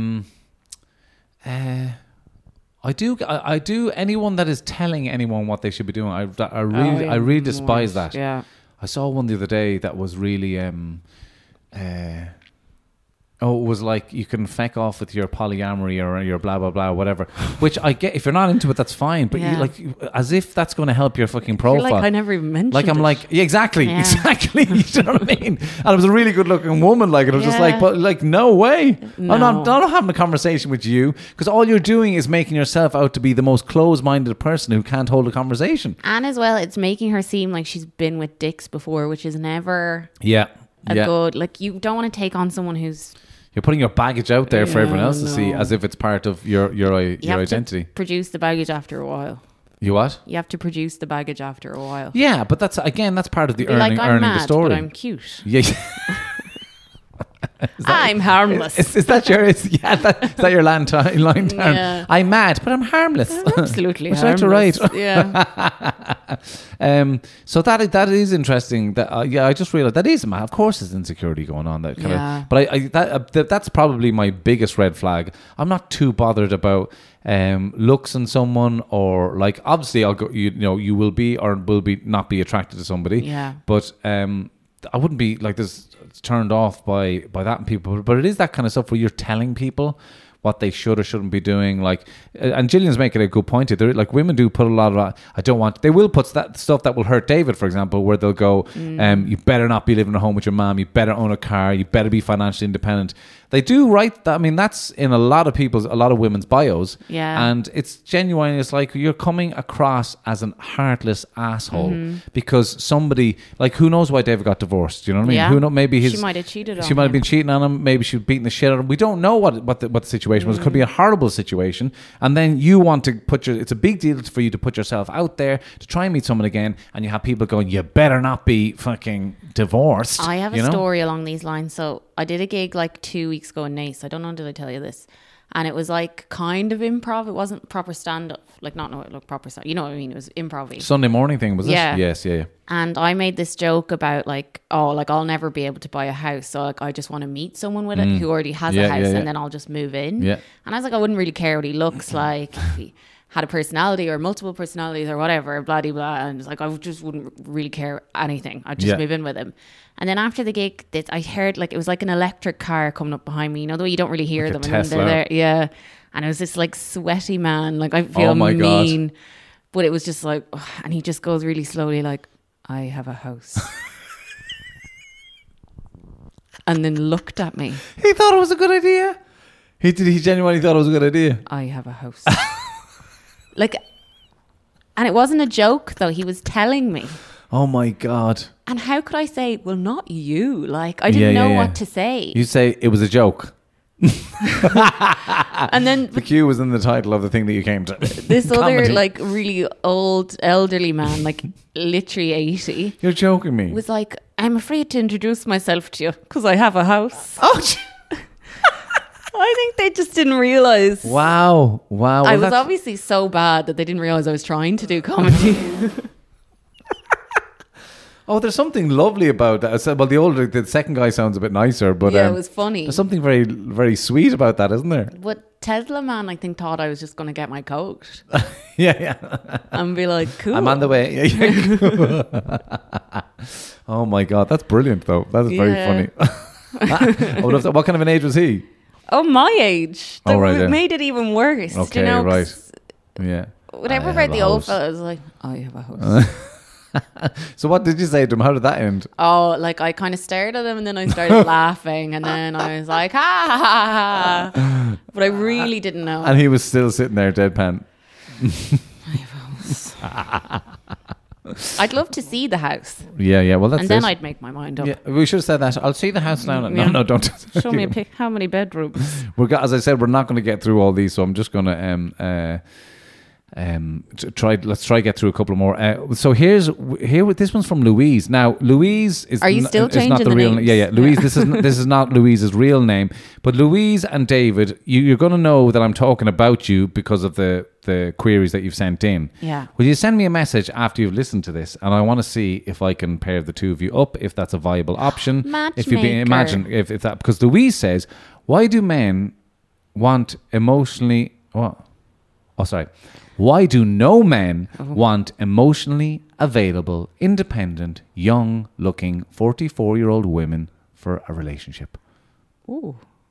Speaker 4: I do. Anyone that is telling anyone what they should be doing, I really despise that.
Speaker 6: Yeah.
Speaker 4: I saw one the other day that was really. Oh, it was like you can feck off with your polyamory or your blah blah blah whatever. Which I get. If you're not into it, that's fine. But you like as if that's going to help your fucking profile.
Speaker 6: You're like, I never even mentioned.
Speaker 4: Like I'm
Speaker 6: it.
Speaker 4: like exactly. You know what I mean? And it was a really good looking woman. Like and I was just like, but like no way.
Speaker 6: No.
Speaker 4: I'm not having a conversation with you because all you're doing is making yourself out to be the most closed-minded person who can't hold a conversation.
Speaker 6: And as well, it's making her seem like she's been with dicks before, which is never good. Like you don't want to take on someone who's. You're
Speaker 4: putting your baggage out there for everyone else to see as if it's part of your identity.
Speaker 6: To produce the baggage after a while.
Speaker 4: You what?
Speaker 6: You have to produce the baggage after a while.
Speaker 4: Yeah, but that's part of the earning
Speaker 6: mad,
Speaker 4: the story.
Speaker 6: But I'm cute.
Speaker 4: Yeah.
Speaker 6: I'm harmless.
Speaker 4: Is that your line down? Yeah. I'm mad, but I'm harmless.
Speaker 6: I'm absolutely
Speaker 4: harmless.
Speaker 6: Would
Speaker 4: you like to write?
Speaker 6: Yeah.
Speaker 4: So that is interesting. That I just realized that is of course there's insecurity going on. That kind of. But that's probably my biggest red flag. I'm not too bothered about looks in someone or like obviously I'll go. You will be or will be not be attracted to somebody.
Speaker 6: Yeah.
Speaker 4: But I wouldn't be like this turned off by that in people, but it is that kind of stuff where you're telling people what they should or shouldn't be doing. Like, and Gillian's making a good point here. Like, women do put a lot of. They will put that stuff that will hurt David, for example, where they'll go, you better not be living at home with your mom. You better own a car. You better be financially independent. They do write that. I mean, that's in a lot of women's bios.
Speaker 6: Yeah.
Speaker 4: And it's genuine. It's like you're coming across as an heartless asshole because somebody, like, who knows why David got divorced? You know what I mean?
Speaker 6: Yeah.
Speaker 4: Who knows? Maybe
Speaker 6: she might have cheated on him.
Speaker 4: She might have been cheating on him. Maybe she was beating the shit out of him. We don't know what the situation was. It could be a horrible situation. And then you want to it's a big deal for you to put yourself out there to try and meet someone again. And you have people going, you better not be fucking divorced.
Speaker 6: I have a story along these lines. So I did a gig like 2 weeks ago in Nice. I don't know, did I tell you this? And it was like kind of improv. It wasn't proper stand-up. Like not proper stand. You know what I mean? It was improv-y.
Speaker 4: Sunday morning thing, was it?
Speaker 6: Yeah.
Speaker 4: Yes, yeah.
Speaker 6: And I made this joke about like, I'll never be able to buy a house. So like, I just want to meet someone with it who already has a house and then I'll just move in.
Speaker 4: Yeah.
Speaker 6: And I was like, I wouldn't really care what he looks like. If he had a personality or multiple personalities or whatever, blah, blah, blah. And it's like, I just wouldn't really care anything. I'd just move in with him. And then after the gig, I heard like, it was like an electric car coming up behind me, you know, the way you don't really hear
Speaker 4: like
Speaker 6: them.
Speaker 4: A
Speaker 6: and
Speaker 4: Tesla.
Speaker 6: then they're there. Yeah. And it was this like sweaty man. Like I feel mean. God. But it was just like, and he just goes really slowly like, I have a house. And then looked at me.
Speaker 4: He thought it was a good idea. He genuinely thought it was a good idea.
Speaker 6: I have a house. Like, and it wasn't a joke though. He was telling me.
Speaker 4: Oh my God.
Speaker 6: And how could I say, well, not you? Like, I didn't know what to say.
Speaker 4: You say it was a joke.
Speaker 6: And then
Speaker 4: the Q was in the title of the thing that you came to.
Speaker 6: This other like really old elderly man, like literally 80.
Speaker 4: You're joking me.
Speaker 6: Was like, I'm afraid to introduce myself to you because I have a house.
Speaker 4: Oh,
Speaker 6: I think they just didn't realize.
Speaker 4: Wow. Well,
Speaker 6: I was obviously so bad that they didn't realize I was trying to do comedy.
Speaker 4: Oh, there's something lovely about that. So, well, the second guy sounds a bit nicer, but
Speaker 6: yeah, it was funny.
Speaker 4: There's something very, very sweet about that, isn't there?
Speaker 6: But Tesla man, I think, thought I was just going to get my coat.
Speaker 4: Yeah.
Speaker 6: And be like, cool.
Speaker 4: I'm on the way. Yeah. Oh my God, that's brilliant though. That is very funny. I would have what kind of an age was he?
Speaker 6: Oh, my age. That
Speaker 4: right,
Speaker 6: made it even worse.
Speaker 4: Okay,
Speaker 6: you know,
Speaker 4: right. Yeah.
Speaker 6: Whenever I read the old fella, I was like, I have a house.
Speaker 4: So what did you say to him? How did that end?
Speaker 6: Oh, like I kind of stared at him and then I started laughing and then I was like, ha, ha, ha, ha. But I really didn't know.
Speaker 4: And he was still sitting there deadpan.
Speaker 6: I have a house. I'd love to see the house.
Speaker 4: Yeah. Well, that's
Speaker 6: and then I'd make my mind up.
Speaker 4: Yeah, we should have said that. I'll see the house now. No, don't.
Speaker 6: Show me a pic. How many bedrooms?
Speaker 4: As I said, we're not going to get through all these, so I'm just going to let's try get through a couple more. So this one's from Louise. Now Louise is
Speaker 6: Are you still changing
Speaker 4: not the real
Speaker 6: names?
Speaker 4: Yeah. Louise, this is not Louise's real name, but Louise and David, you're going to know that I'm talking about you because of the queries that you've sent in.
Speaker 6: Yeah.
Speaker 4: Will you send me a message after you've listened to this, and I want to see if I can pair the two of you up, if that's a viable option.
Speaker 6: Matchmaker.
Speaker 4: If that, because Louise says, why do men want emotionally what? Oh, sorry. Why do no men want emotionally available, independent, young-looking 44-year-old women for a relationship?
Speaker 6: Ooh.
Speaker 4: Yeah.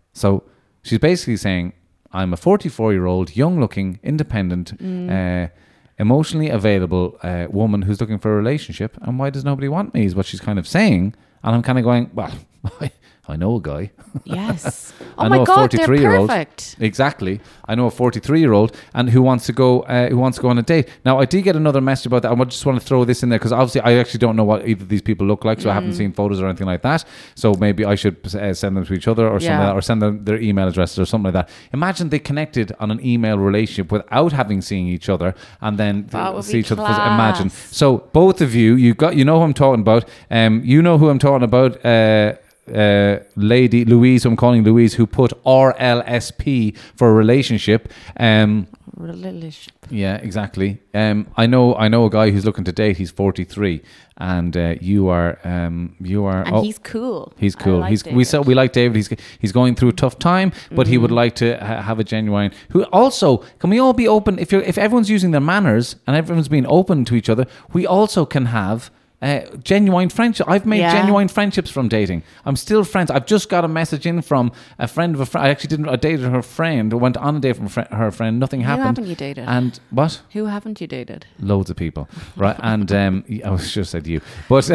Speaker 4: So she's basically saying, I'm a 44-year-old, young-looking, independent, emotionally available woman who's looking for a relationship, and why does nobody want me is what she's kind of saying. And I'm kind of going, well, I know a guy.
Speaker 6: Yes.
Speaker 4: I
Speaker 6: Oh
Speaker 4: know
Speaker 6: my
Speaker 4: a
Speaker 6: God, they're
Speaker 4: 43-year-old.
Speaker 6: perfect.
Speaker 4: Exactly. I know a 43-year-old and who wants to go on a date. Now, I did get another message about that. I just want to throw this in there because obviously I actually don't know what either of these people look like, so I haven't seen photos or anything like that. So maybe I should send them to each other or something like that, or send them their email addresses or something like that. Imagine they connected on an email relationship without having seen each other and then see each other. Imagine. So both of you know who I'm talking about. You know who I'm talking about. Lady Louise, who I'm calling Louise, who put RLSP for a relationship. Yeah, exactly. I know a guy who's looking to date. He's 43, and you are. And
Speaker 6: he's cool.
Speaker 4: He's cool. We like David. He's going through a tough time, but he would like to have a genuine. Who also can we all be open? If everyone's using their manners and everyone's being open to each other, we also can have. Genuine friendship. I've made genuine friendships from dating. I'm still friends. I've just got a message in from a friend of a friend. I actually dated her friend. I went on a date from her friend. Nothing happened.
Speaker 6: Who haven't you dated?
Speaker 4: And what?
Speaker 6: Who haven't you dated?
Speaker 4: Loads of people, right? And I was just said you, but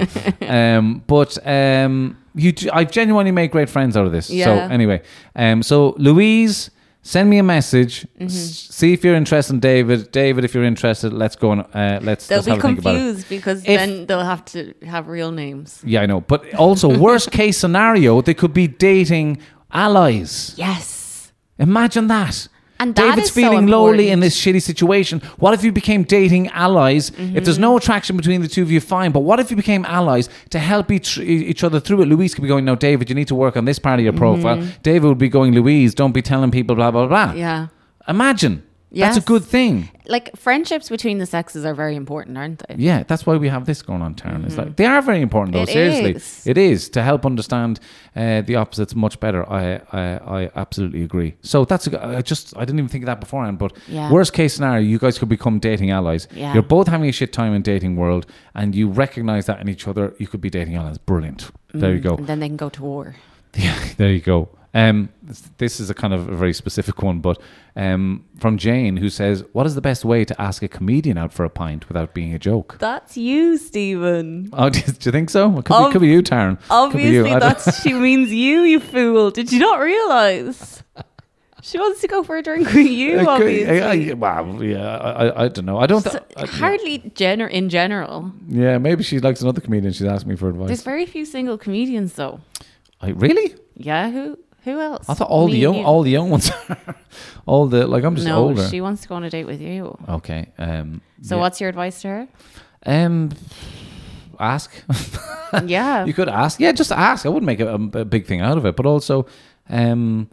Speaker 4: I've genuinely made great friends out of this. Yeah. So anyway, so Louise. Send me a message. See if you're interested in David. David, if you're interested, let's go and let's have a think about it.
Speaker 6: They'll be confused because then they'll have to have real names.
Speaker 4: Yeah, I know. But also, worst case scenario, they could be dating allies.
Speaker 6: Yes.
Speaker 4: Imagine that.
Speaker 6: And
Speaker 4: David's feeling lonely in this shitty situation. What if you became dating allies? If there's no attraction between the two of you, fine. But what if you became allies to help each other through it? Louise could be going, no, David, you need to work on this part of your profile. David would be going, Louise, don't be telling people blah, blah, blah.
Speaker 6: Yeah.
Speaker 4: Imagine.
Speaker 6: Yes.
Speaker 4: That's a good thing.
Speaker 6: Like, friendships between the sexes are very important, aren't they?
Speaker 4: Yeah, that's why we have this going on, Taryn. It's like, they are very important, though. Seriously. It is to help understand the opposites much better. I absolutely agree. So I didn't even think of that beforehand, but worst case scenario, you guys could become dating allies. Yeah. You're both having a shit time in dating world and you recognize that in each other. You could be dating allies. Brilliant. There you go.
Speaker 6: And then they can go to war.
Speaker 4: Yeah, there you go. This is a kind of a very specific one, but from Jane, who says, what is the best way to ask a comedian out for a pint without being a joke?
Speaker 6: That's you, Stephen.
Speaker 4: Oh, do you think so? It could be you, Taryn.
Speaker 6: Obviously, she means you fool. Did you not realise? She wants to go for a drink with you, obviously.
Speaker 4: I don't know. I don't...
Speaker 6: hardly in general.
Speaker 4: Yeah, maybe she likes another comedian. She's asked me for advice.
Speaker 6: There's very few single comedians, though.
Speaker 4: Really?
Speaker 6: Yeah, who else?
Speaker 4: I thought all the young ones are. I'm just older.
Speaker 6: No, she wants to go on a date with you.
Speaker 4: Okay.
Speaker 6: So what's your advice to her?
Speaker 4: Ask.
Speaker 6: Yeah.
Speaker 4: You could ask. Yeah, just ask. I wouldn't make a big thing out of it. But also, what's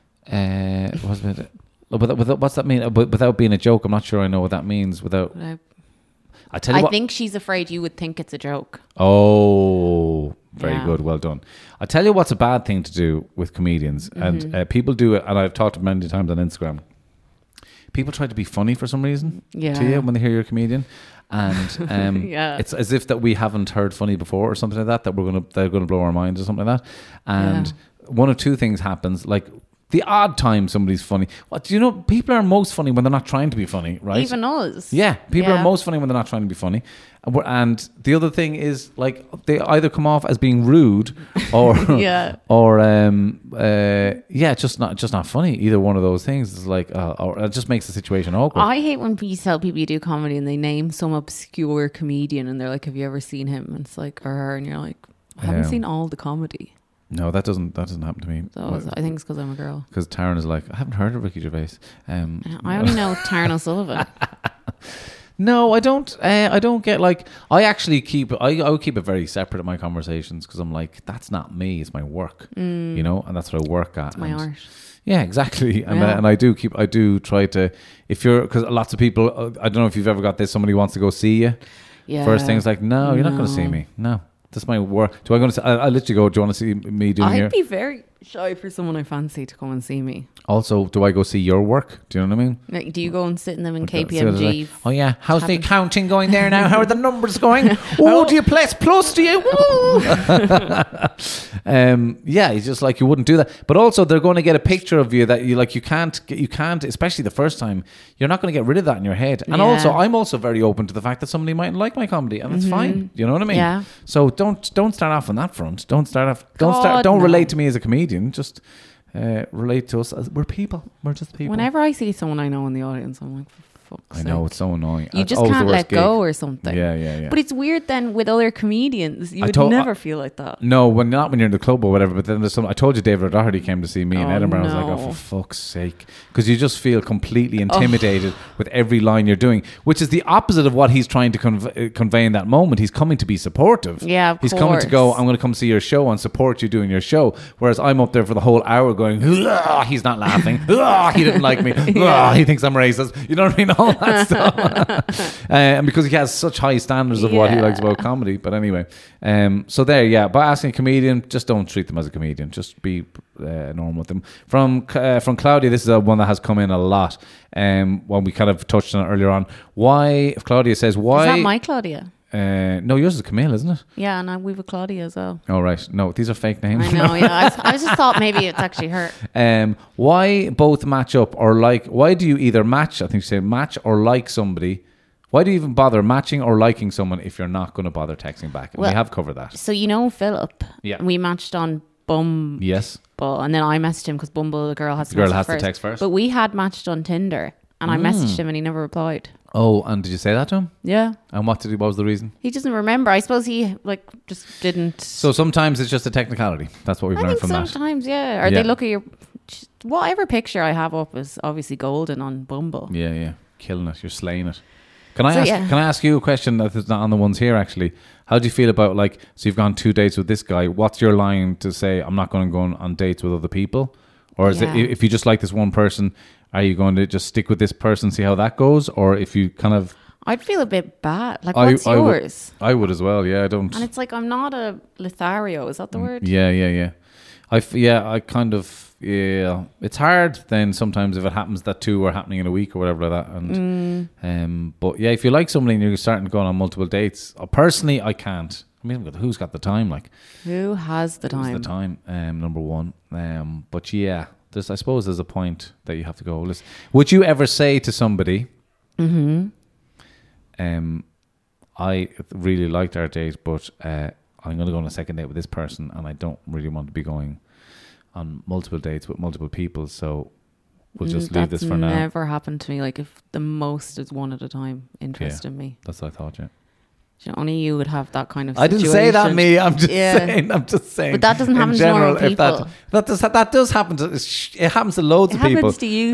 Speaker 4: that mean? Without being a joke, I'm not sure I know what that means. I
Speaker 6: think she's afraid you would think it's a joke.
Speaker 4: Oh, very good. Well done. I tell you what's a bad thing to do with comedians, and people do it, and I've talked many times on Instagram. People try to be funny for some reason to you when they hear you're a comedian, and it's as if that we haven't heard funny before or something like that they're gonna blow our minds or something like that. And one of two things happens, like the odd time somebody's funny. What do you know? People are most funny when they're not trying to be funny, right?
Speaker 6: Even us.
Speaker 4: Yeah, people are most funny when they're not trying to be funny. And the other thing is, like, they either come off as being rude or just not funny. Either one of those things is like, or it just makes the situation awkward.
Speaker 6: I hate when you tell people you do comedy and they name some obscure comedian and they're like, "Have you ever seen him?" And it's like, or her, and you're like, "I haven't seen all the comedy."
Speaker 4: No, that doesn't happen to me.
Speaker 6: So I think it's because I'm a girl.
Speaker 4: Because Taryn is like, I haven't heard of Ricky Gervais.
Speaker 6: I only know Taryn O'Sullivan.
Speaker 4: No, I don't. I don't get like. I actually keep. I would keep it very separate in my conversations because I'm like, that's not me. It's my work. You know, and that's what I work at.
Speaker 6: It's my art.
Speaker 4: Yeah, exactly. And I do try to. If you're, because lots of people. I don't know if you've ever got this. Somebody wants to go see you. Yeah. First thing's like, no, you're not going to see me. No. That's my work. I literally go, do you want to see me doing here?
Speaker 6: I'd be very shy for someone I fancy to come and see me.
Speaker 4: Also, do I go see your work? Do you know what I mean?
Speaker 6: Like, do you go and sit in them in KPMG?
Speaker 4: Oh yeah, how's the accounting going there now? How are the numbers going? Oh, do you place plus? Do you? Yeah, it's just like you wouldn't do that. But also, they're going to get a picture of you that you can't, especially the first time. You're not going to get rid of that in your head. And also, I'm also very open to the fact that somebody mightn't like my comedy, and it's fine. You know what I mean?
Speaker 6: Yeah.
Speaker 4: So don't start off on that front. Don't relate to me as a comedian. Just relate to us as we're people. We're just people.
Speaker 6: Whenever I see someone I know in the audience, I'm like, for fuck's sake.
Speaker 4: I know, it's so annoying.
Speaker 6: You just can't let go or something.
Speaker 4: Yeah.
Speaker 6: But it's weird then with other comedians. You would never feel like that.
Speaker 4: No, not when you're in the club or whatever. But then there's I told you David O'Doherty came to see me in Edinburgh.
Speaker 6: No.
Speaker 4: I was like, oh, for fuck's sake. Because you just feel completely intimidated with every line you're doing, which is the opposite of what he's trying to convey in that moment. He's coming to be supportive.
Speaker 6: Yeah, of
Speaker 4: He's
Speaker 6: course.
Speaker 4: coming to go, I'm going to come see your show and support you doing your show. Whereas I'm up there for the whole hour going, he's not laughing. He didn't like me. He thinks I'm racist. You know what I mean? All that stuff. And because he has such high standards of what he likes about comedy. But anyway, so there, by asking a comedian, just don't treat them as a comedian. Just be normal with them. From Claudia, this is one that has come in a lot. When we kind of touched on it earlier on. If Claudia says why...
Speaker 6: Is that my Claudia?
Speaker 4: No, yours is Camille, isn't it?
Speaker 6: Yeah, and we have a Claudia as well.
Speaker 4: Oh, right. No, these are fake names.
Speaker 6: I know, yeah. I just thought maybe it's actually her.
Speaker 4: Why both match up or like... Why do you either match, I think you say match or like somebody... Why do you even bother matching or liking someone if you're not going to bother texting back? And we have covered that.
Speaker 6: So you know Philip?
Speaker 4: Yeah.
Speaker 6: We matched on Bumble.
Speaker 4: Yes.
Speaker 6: And then I messaged him because Bumble, the girl has to
Speaker 4: text first.
Speaker 6: But we had matched on Tinder and I messaged him and he never replied.
Speaker 4: Oh, and did you say that to him?
Speaker 6: Yeah.
Speaker 4: And what was the reason?
Speaker 6: He doesn't remember. I suppose he just didn't.
Speaker 4: So sometimes it's just a technicality. That's what we've learned from that.
Speaker 6: Sometimes, yeah. Or they look at your... Whatever picture I have up is obviously golden on Bumble.
Speaker 4: Yeah. Killing it. You're slaying it. Can I ask you a question that is not on the ones here actually? How do you feel about so you've gone 2 dates with this guy? What's your line to say I'm not going to go on dates with other people? Or is it if you just like this one person, are you going to just stick with this person, see how that goes? Or if you kind of...
Speaker 6: I'd feel a bit bad. What's yours?
Speaker 4: I would as well, yeah. I don't...
Speaker 6: And it's I'm not a Lothario, is that the word?
Speaker 4: Yeah. I kind of... Yeah, it's hard then sometimes if it happens that two are happening in a week or whatever like that. And but yeah, if you like somebody and you're starting to go on multiple dates, personally, I can't. I mean, who's got the time?
Speaker 6: Who has the time?
Speaker 4: Who's the time? Number one. But yeah, I suppose there's a point that you have to go. Listen, would you ever say to somebody, I really liked our date, but I'm going to go on a second date with this person, and I don't really want to be going on multiple dates with multiple people, so we'll just leave this for now.
Speaker 6: That's never happened to me. If the most is one at a time interested me.
Speaker 4: That's what I thought, yeah.
Speaker 6: Only you would have that kind of
Speaker 4: situation. I didn't say that, me. I'm just saying.
Speaker 6: But that doesn't happen to normal people.
Speaker 4: That does happen to... It happens to loads of people. It
Speaker 6: happens to you,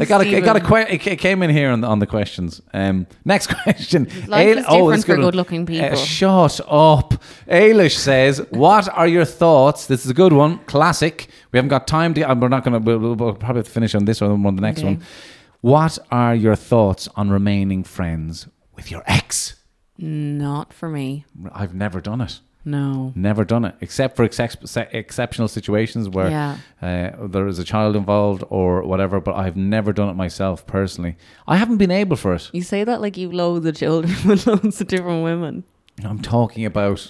Speaker 4: It came in here on the questions. Next question.
Speaker 6: Life is different for good-looking people.
Speaker 4: Shut up. Ailish says, what are your thoughts? This is a good one. Classic. We haven't got time to... We're not going to... We'll probably have to finish on this or on the next one. What are your thoughts on remaining friends with your ex?
Speaker 6: Not for me.
Speaker 4: I've never done it.
Speaker 6: No.
Speaker 4: Never done it, except for exceptional situations where there is a child involved or whatever, but I've never done it myself personally. I haven't been able for it.
Speaker 6: You say that like you've loads of children with loads of different women.
Speaker 4: I'm talking about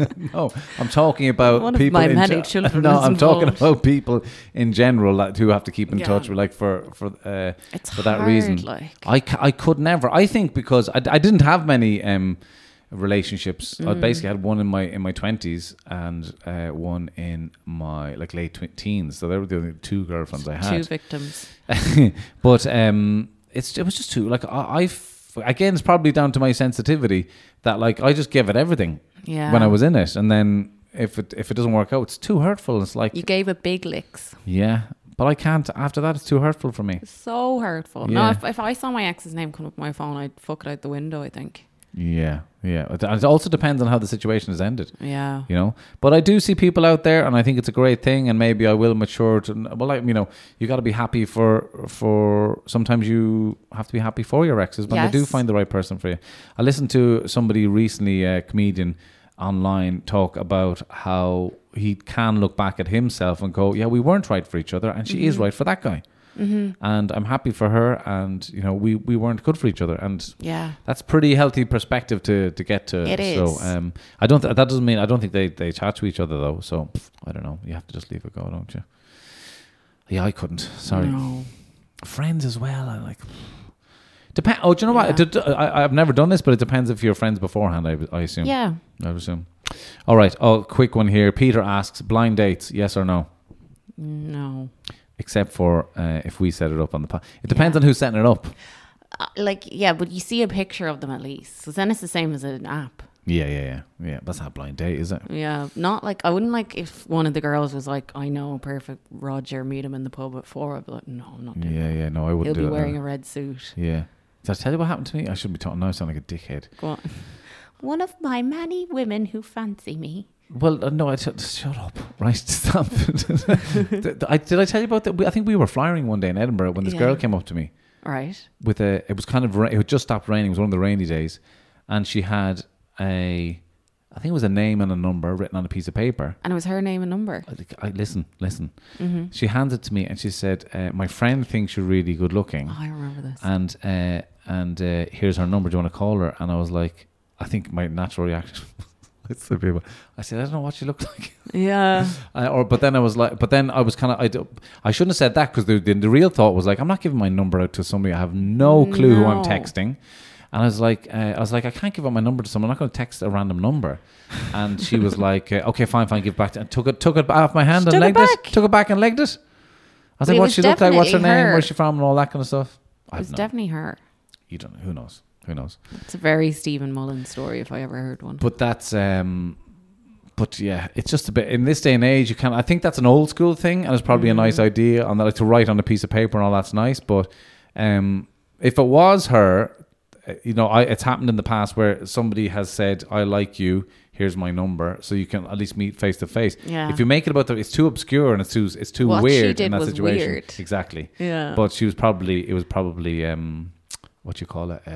Speaker 4: I'm talking about
Speaker 6: one
Speaker 4: people.
Speaker 6: Of my many children.
Speaker 4: No, I'm talking about people in general who have to keep in touch with, for that reason. I could never. I think because I didn't have many relationships. I basically had one in my 20s and one in my late teens. So they were the only two girlfriends I had.
Speaker 6: Two victims.
Speaker 4: But it was just too again, it's probably down to my sensitivity that I just give it everything when I was in it, and then if it doesn't work out, it's too hurtful. It's
Speaker 6: you gave it big licks.
Speaker 4: Yeah, but I can't. After that, it's too hurtful for me.
Speaker 6: It's so hurtful. Yeah. No, if I saw my ex's name come up on my phone, I'd fuck it out the window, I think.
Speaker 4: Yeah. It also depends on how the situation has ended.
Speaker 6: Yeah.
Speaker 4: But I do see people out there, and I think it's a great thing, and maybe I will mature to. You got to be happy for. Sometimes you have to be happy for your exes when they do find the right person for you. I listened to somebody recently, a comedian, online talk about how he can look back at himself and go, yeah, we weren't right for each other, and she is right for that guy. And I'm happy for her, and you know, we weren't good for each other, and that's pretty healthy perspective to get to.
Speaker 6: It is.
Speaker 4: So I don't that doesn't mean I don't think they chat to each other though. So I don't know. You have to just leave it go, don't you? Yeah, I couldn't. Sorry.
Speaker 6: No.
Speaker 4: Friends as well. I like. Depend. Oh, do you know what? I've never done this, but it depends if you're friends beforehand. I assume.
Speaker 6: Yeah.
Speaker 4: I would assume. All right. Oh, quick one here. Peter asks: blind dates, yes or no?
Speaker 6: No.
Speaker 4: Except for if we set it up on the pod. It depends on who's setting it up.
Speaker 6: But you see a picture of them at least. So then it's the same as an app.
Speaker 4: Yeah. That's not a blind date, is it?
Speaker 6: Yeah. Not like, I wouldn't like if one of the girls was like, I know perfect Roger, meet him in the pub at 4. I'd be like, no, I'm not doing that.
Speaker 4: Yeah, no, I wouldn't do
Speaker 6: He'll
Speaker 4: it.
Speaker 6: be wearing a red suit.
Speaker 4: Yeah. Did I tell you what happened to me? I shouldn't be talking now. I sound like a dickhead.
Speaker 6: Go on. One of my many women who fancy me.
Speaker 4: Well, no, shut up. Right, stop. Did I tell you about that? I think we were flying one day in Edinburgh when this girl came up to me.
Speaker 6: Right.
Speaker 4: It was kind of, it had just stopped raining. It was one of the rainy days. And she had I think it was a name and a number written on a piece of paper.
Speaker 6: And it was her name and number.
Speaker 4: Listen. She handed it to me and she said, my friend thinks you're really good looking.
Speaker 6: Oh, I remember this.
Speaker 4: And here's her number. Do you want to call her? And I was like, I think my natural reaction... I said, I don't know what you look like.
Speaker 6: Yeah.
Speaker 4: But then I was kind of, I shouldn't have said that, because the real thought was like, I'm not giving my number out to somebody I have no clue who I'm texting. And I was like, I can't give out my number to someone. I'm not going to text a random number. And she was like, okay, fine, give it back. And took it off my hand and legged it. Took it back and legged it. I was like, what she looked like, what's her name, where's she from, and all that kind of stuff.
Speaker 6: It was definitely her.
Speaker 4: You don't know. Who knows?
Speaker 6: It's a very Stephen Mullen story if I ever heard one.
Speaker 4: But that's but yeah, it's just a bit in this day and age. I think that's an old school thing, and it's probably a nice idea, and like to write on a piece of paper and all that's nice. But if it was her, it's happened in the past where somebody has said, "I like you. Here's my number," so you can at least meet face to face.
Speaker 6: Yeah.
Speaker 4: If you make it about it's too obscure and it's too
Speaker 6: what
Speaker 4: weird
Speaker 6: she did
Speaker 4: in that
Speaker 6: was
Speaker 4: situation.
Speaker 6: Weird.
Speaker 4: Exactly.
Speaker 6: Yeah.
Speaker 4: But it was probably what you call it.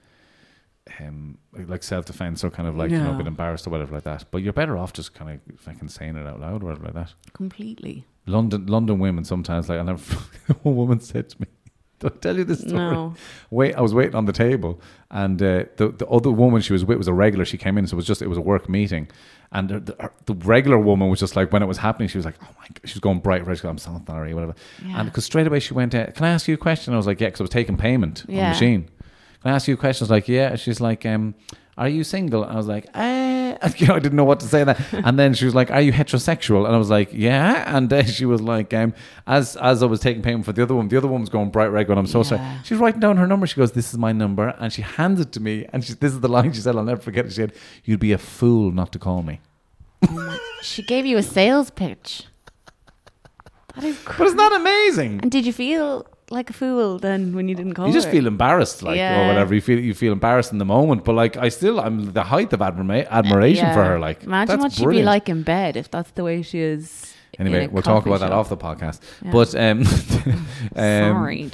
Speaker 4: Like self-defense, or kind of like a bit embarrassed or whatever like that. But you're better off just kind of fucking saying it out loud or whatever like that.
Speaker 6: Completely.
Speaker 4: London women sometimes, like, one woman said to me, "Did I tell you this story?"
Speaker 6: No.
Speaker 4: I was waiting on the table, and the other woman she was with was a regular. She came in, so it was a work meeting, and the regular woman was just like, when it was happening, she was like, "Oh my God," she was going bright red. "I'm so sorry," whatever.
Speaker 6: Yeah.
Speaker 4: And because straight away she went, "Can I ask you a question?" I was like, "Yeah," because I was taking payment on the machine. "Can I ask you a question?" I was like, "Yeah." She's like, "Are you single?" I was like, I didn't know what to say that. And then she was like, "Are you heterosexual?" And I was like, "Yeah." And then she was like, as I was taking payment for the other woman was going bright red going, "I'm so sorry." She's writing down her number. She goes, "This is my number." And she hands it to me. And this is the line she said, I'll never forget it. She said, "You'd be a fool not to call me."
Speaker 6: She gave you a sales pitch. That is crazy.
Speaker 4: But it's not amazing.
Speaker 6: And did you feel like a fool then when you didn't call her?
Speaker 4: You just feel embarrassed, or whatever. You feel embarrassed in the moment, but like I'm the height of admiration for her. Like,
Speaker 6: imagine what she'd be like in bed if that's the way she is.
Speaker 4: Anyway, we'll talk about that off the podcast. Yeah. But
Speaker 6: sorry,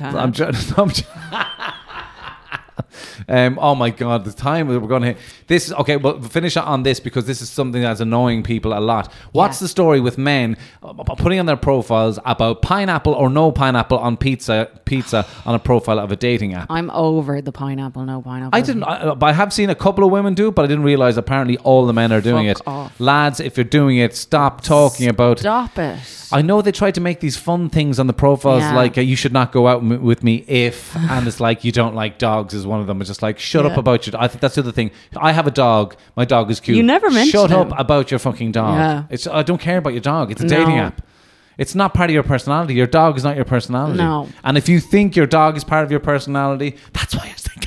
Speaker 4: oh my God, the time we're going to hit this is okay. Well, finish on this, because this is something that's annoying people a lot. What's the story with men putting on their profiles about pineapple or no pineapple on pizza on a profile of a dating app?
Speaker 6: I'm over the pineapple, no pineapple.
Speaker 4: I have seen a couple of women do it, but I didn't realize apparently all the men are doing it.
Speaker 6: Off.
Speaker 4: Lads, if you're doing it, stop talking about.
Speaker 6: Stop it.
Speaker 4: I know they tried to make these fun things on the profiles, like you should not go out with me if, and it's like you don't like dogs is one of them. It's just like, shut up about your. I think that's the other thing. I have a dog. My dog is cute.
Speaker 6: You never mentioned
Speaker 4: Shut
Speaker 6: him.
Speaker 4: up about your fucking dog.
Speaker 6: Yeah.
Speaker 4: I don't care about your dog. It's a dating app. It's not part of your personality. Your dog is not your personality.
Speaker 6: No.
Speaker 4: And if you think your dog is part of your personality, that's why I think.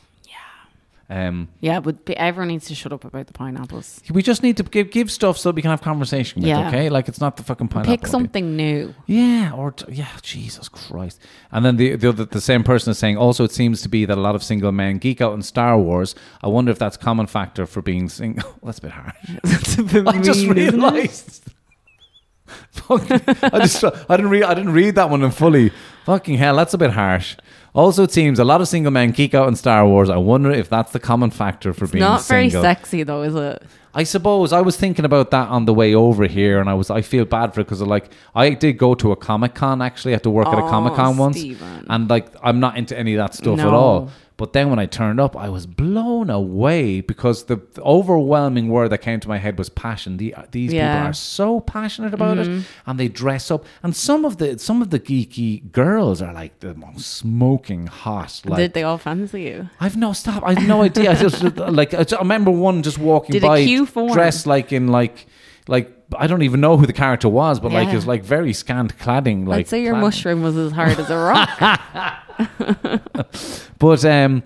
Speaker 6: But everyone needs to shut up about the pineapples.
Speaker 4: We just need to give stuff so we can have conversation with, okay? Like, it's not the fucking pineapple.
Speaker 6: Pick something new.
Speaker 4: Yeah, Jesus Christ. And then the same person is saying, also, it seems to be that a lot of single men geek out on Star Wars. I wonder if that's a common factor for being single. Well, that's a bit harsh.
Speaker 6: That's a bit
Speaker 4: I just realised. I didn't read that one in fully. Fucking hell, that's a bit harsh. Also, it seems a lot of single men geek out in Star Wars. I wonder if that's the common factor for being
Speaker 6: not
Speaker 4: single.
Speaker 6: very sexy though, is it?
Speaker 4: I suppose I was thinking about that on the way over here, and I feel bad for it because I did go to a Comic-Con actually. I had to work at a Comic-Con once, and I'm not into any of that stuff at all. But then when I turned up, I was blown away because the overwhelming word that came to my head was passion. These people are so passionate about it, and they dress up. And some of the geeky girls are like the most smoking hot. Like,
Speaker 6: did they all fancy you?
Speaker 4: I've no idea. I remember one just walking by, dressed like in like I don't even know who the character was, but like it was like very scant cladding. Like,
Speaker 6: I'd say your mushroom was as hard as a rock.
Speaker 4: But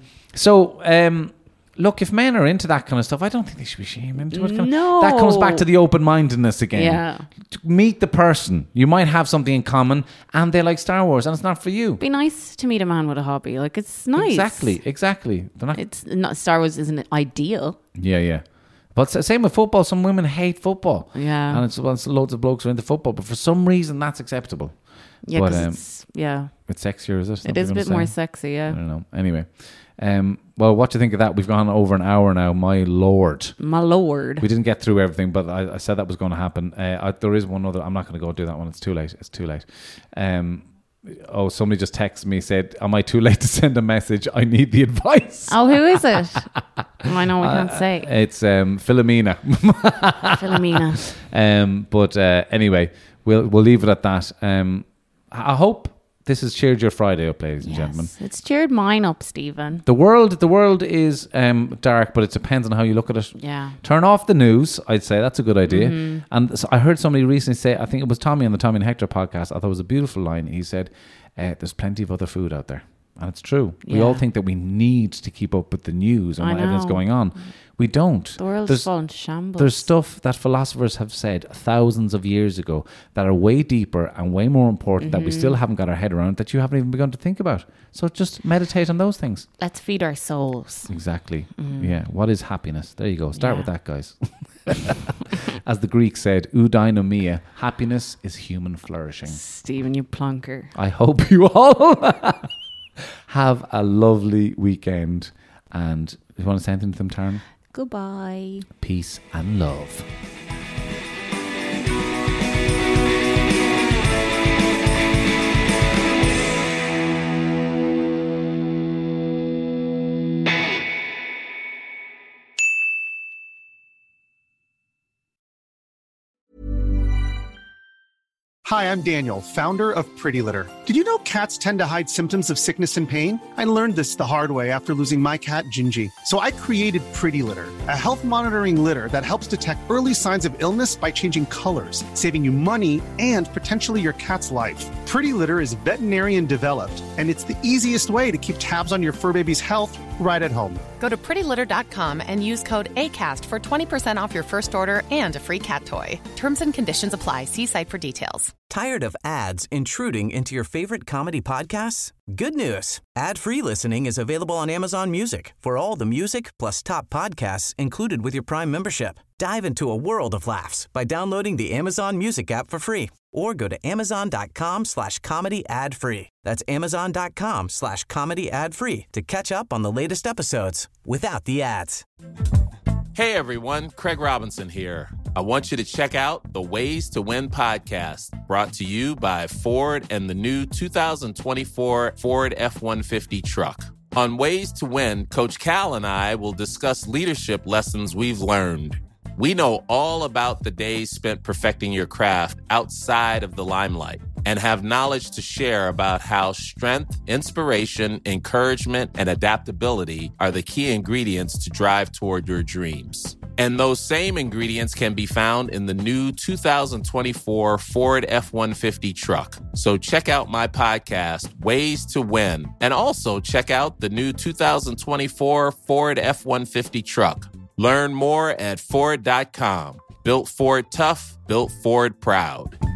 Speaker 4: look, if men are into that kind of stuff, I don't think they should be shamed into it.
Speaker 6: No.
Speaker 4: That comes back to the open-mindedness again.
Speaker 6: Yeah.
Speaker 4: Meet the person. You might have something in common and they like Star Wars and it's not for you.
Speaker 6: Be nice to meet a man with a hobby. Like, it's nice.
Speaker 4: Exactly.
Speaker 6: It's not, Star Wars isn't ideal.
Speaker 4: Yeah. But same with football. Some women hate football.
Speaker 6: Yeah.
Speaker 4: And it's loads of blokes are into football. But for some reason, that's acceptable.
Speaker 6: Yeah, because
Speaker 4: it's sexier, is it?
Speaker 6: It is a bit more sexy, yeah.
Speaker 4: I don't know. Anyway. Well, what do you think of that? We've gone over an hour now. My lord. We didn't get through everything, but I said that was going to happen. There is one other. I'm not going to go do that one. It's too late. Somebody just texted me, said, am I too late to send a message? I need the advice.
Speaker 6: Oh, who is it? I know we can't say.
Speaker 4: It's Philomena. But anyway, we'll leave it at that. I hope this has cheered your Friday up, ladies and gentlemen.
Speaker 6: It's cheered mine up, Stephen.
Speaker 4: The world is dark, but it depends on how you look at it.
Speaker 6: Yeah.
Speaker 4: Turn off the news, I'd say. That's a good idea. And so I heard somebody recently say, I think it was Tommy on the Tommy and Hector podcast, I thought it was a beautiful line. He said, there's plenty of other food out there. And it's true. Yeah. We all think that we need to keep up with the news and what everything's going on. We don't.
Speaker 6: The world's fallen to shambles.
Speaker 4: There's stuff that philosophers have said thousands of years ago that are way deeper and way more important that we still haven't got our head around, that you haven't even begun to think about. So just meditate on those things.
Speaker 6: Let's feed our souls.
Speaker 4: Exactly. Yeah. What is happiness? There you go. Start with that, guys. As the Greeks said, eudaimonia, happiness is human flourishing.
Speaker 6: Stephen, you plonker.
Speaker 4: I hope you all have a lovely weekend. And you want to say anything to them, Taryn?
Speaker 6: Goodbye.
Speaker 4: Peace and love.
Speaker 12: Hi, I'm Daniel, founder of Pretty Litter. Did you know cats tend to hide symptoms of sickness and pain? I learned this the hard way after losing my cat, Gingy. So I created Pretty Litter, a health monitoring litter that helps detect early signs of illness by changing colors, saving you money and potentially your cat's life. Pretty Litter is veterinarian developed, and it's the easiest way to keep tabs on your fur baby's health right at home.
Speaker 13: Go to prettylitter.com and use code ACAST for 20% off your first order and a free cat toy. Terms and conditions apply. See site for details.
Speaker 10: Tired of ads intruding into your favorite comedy podcasts? Good news. Ad-free listening is available on Amazon Music for all the music plus top podcasts included with your Prime membership. Dive into a world of laughs by downloading the Amazon Music app for free or go to amazon.com/comedy ad-free. That's amazon.com/comedy ad-free to catch up on the latest episodes without the ads.
Speaker 14: Hey everyone, Craig Robinson here. I want you to check out the Ways to Win podcast, brought to you by Ford and the new 2024 Ford F-150 truck. On Ways to Win, Coach Cal and I will discuss leadership lessons we've learned. We know all about the days spent perfecting your craft outside of the limelight and have knowledge to share about how strength, inspiration, encouragement, and adaptability are the key ingredients to drive toward your dreams. And those same ingredients can be found in the new 2024 Ford F-150 truck. So check out my podcast, Ways to Win, and also check out the new 2024 Ford F-150 truck. Learn more at Ford.com. Built Ford tough, built Ford proud.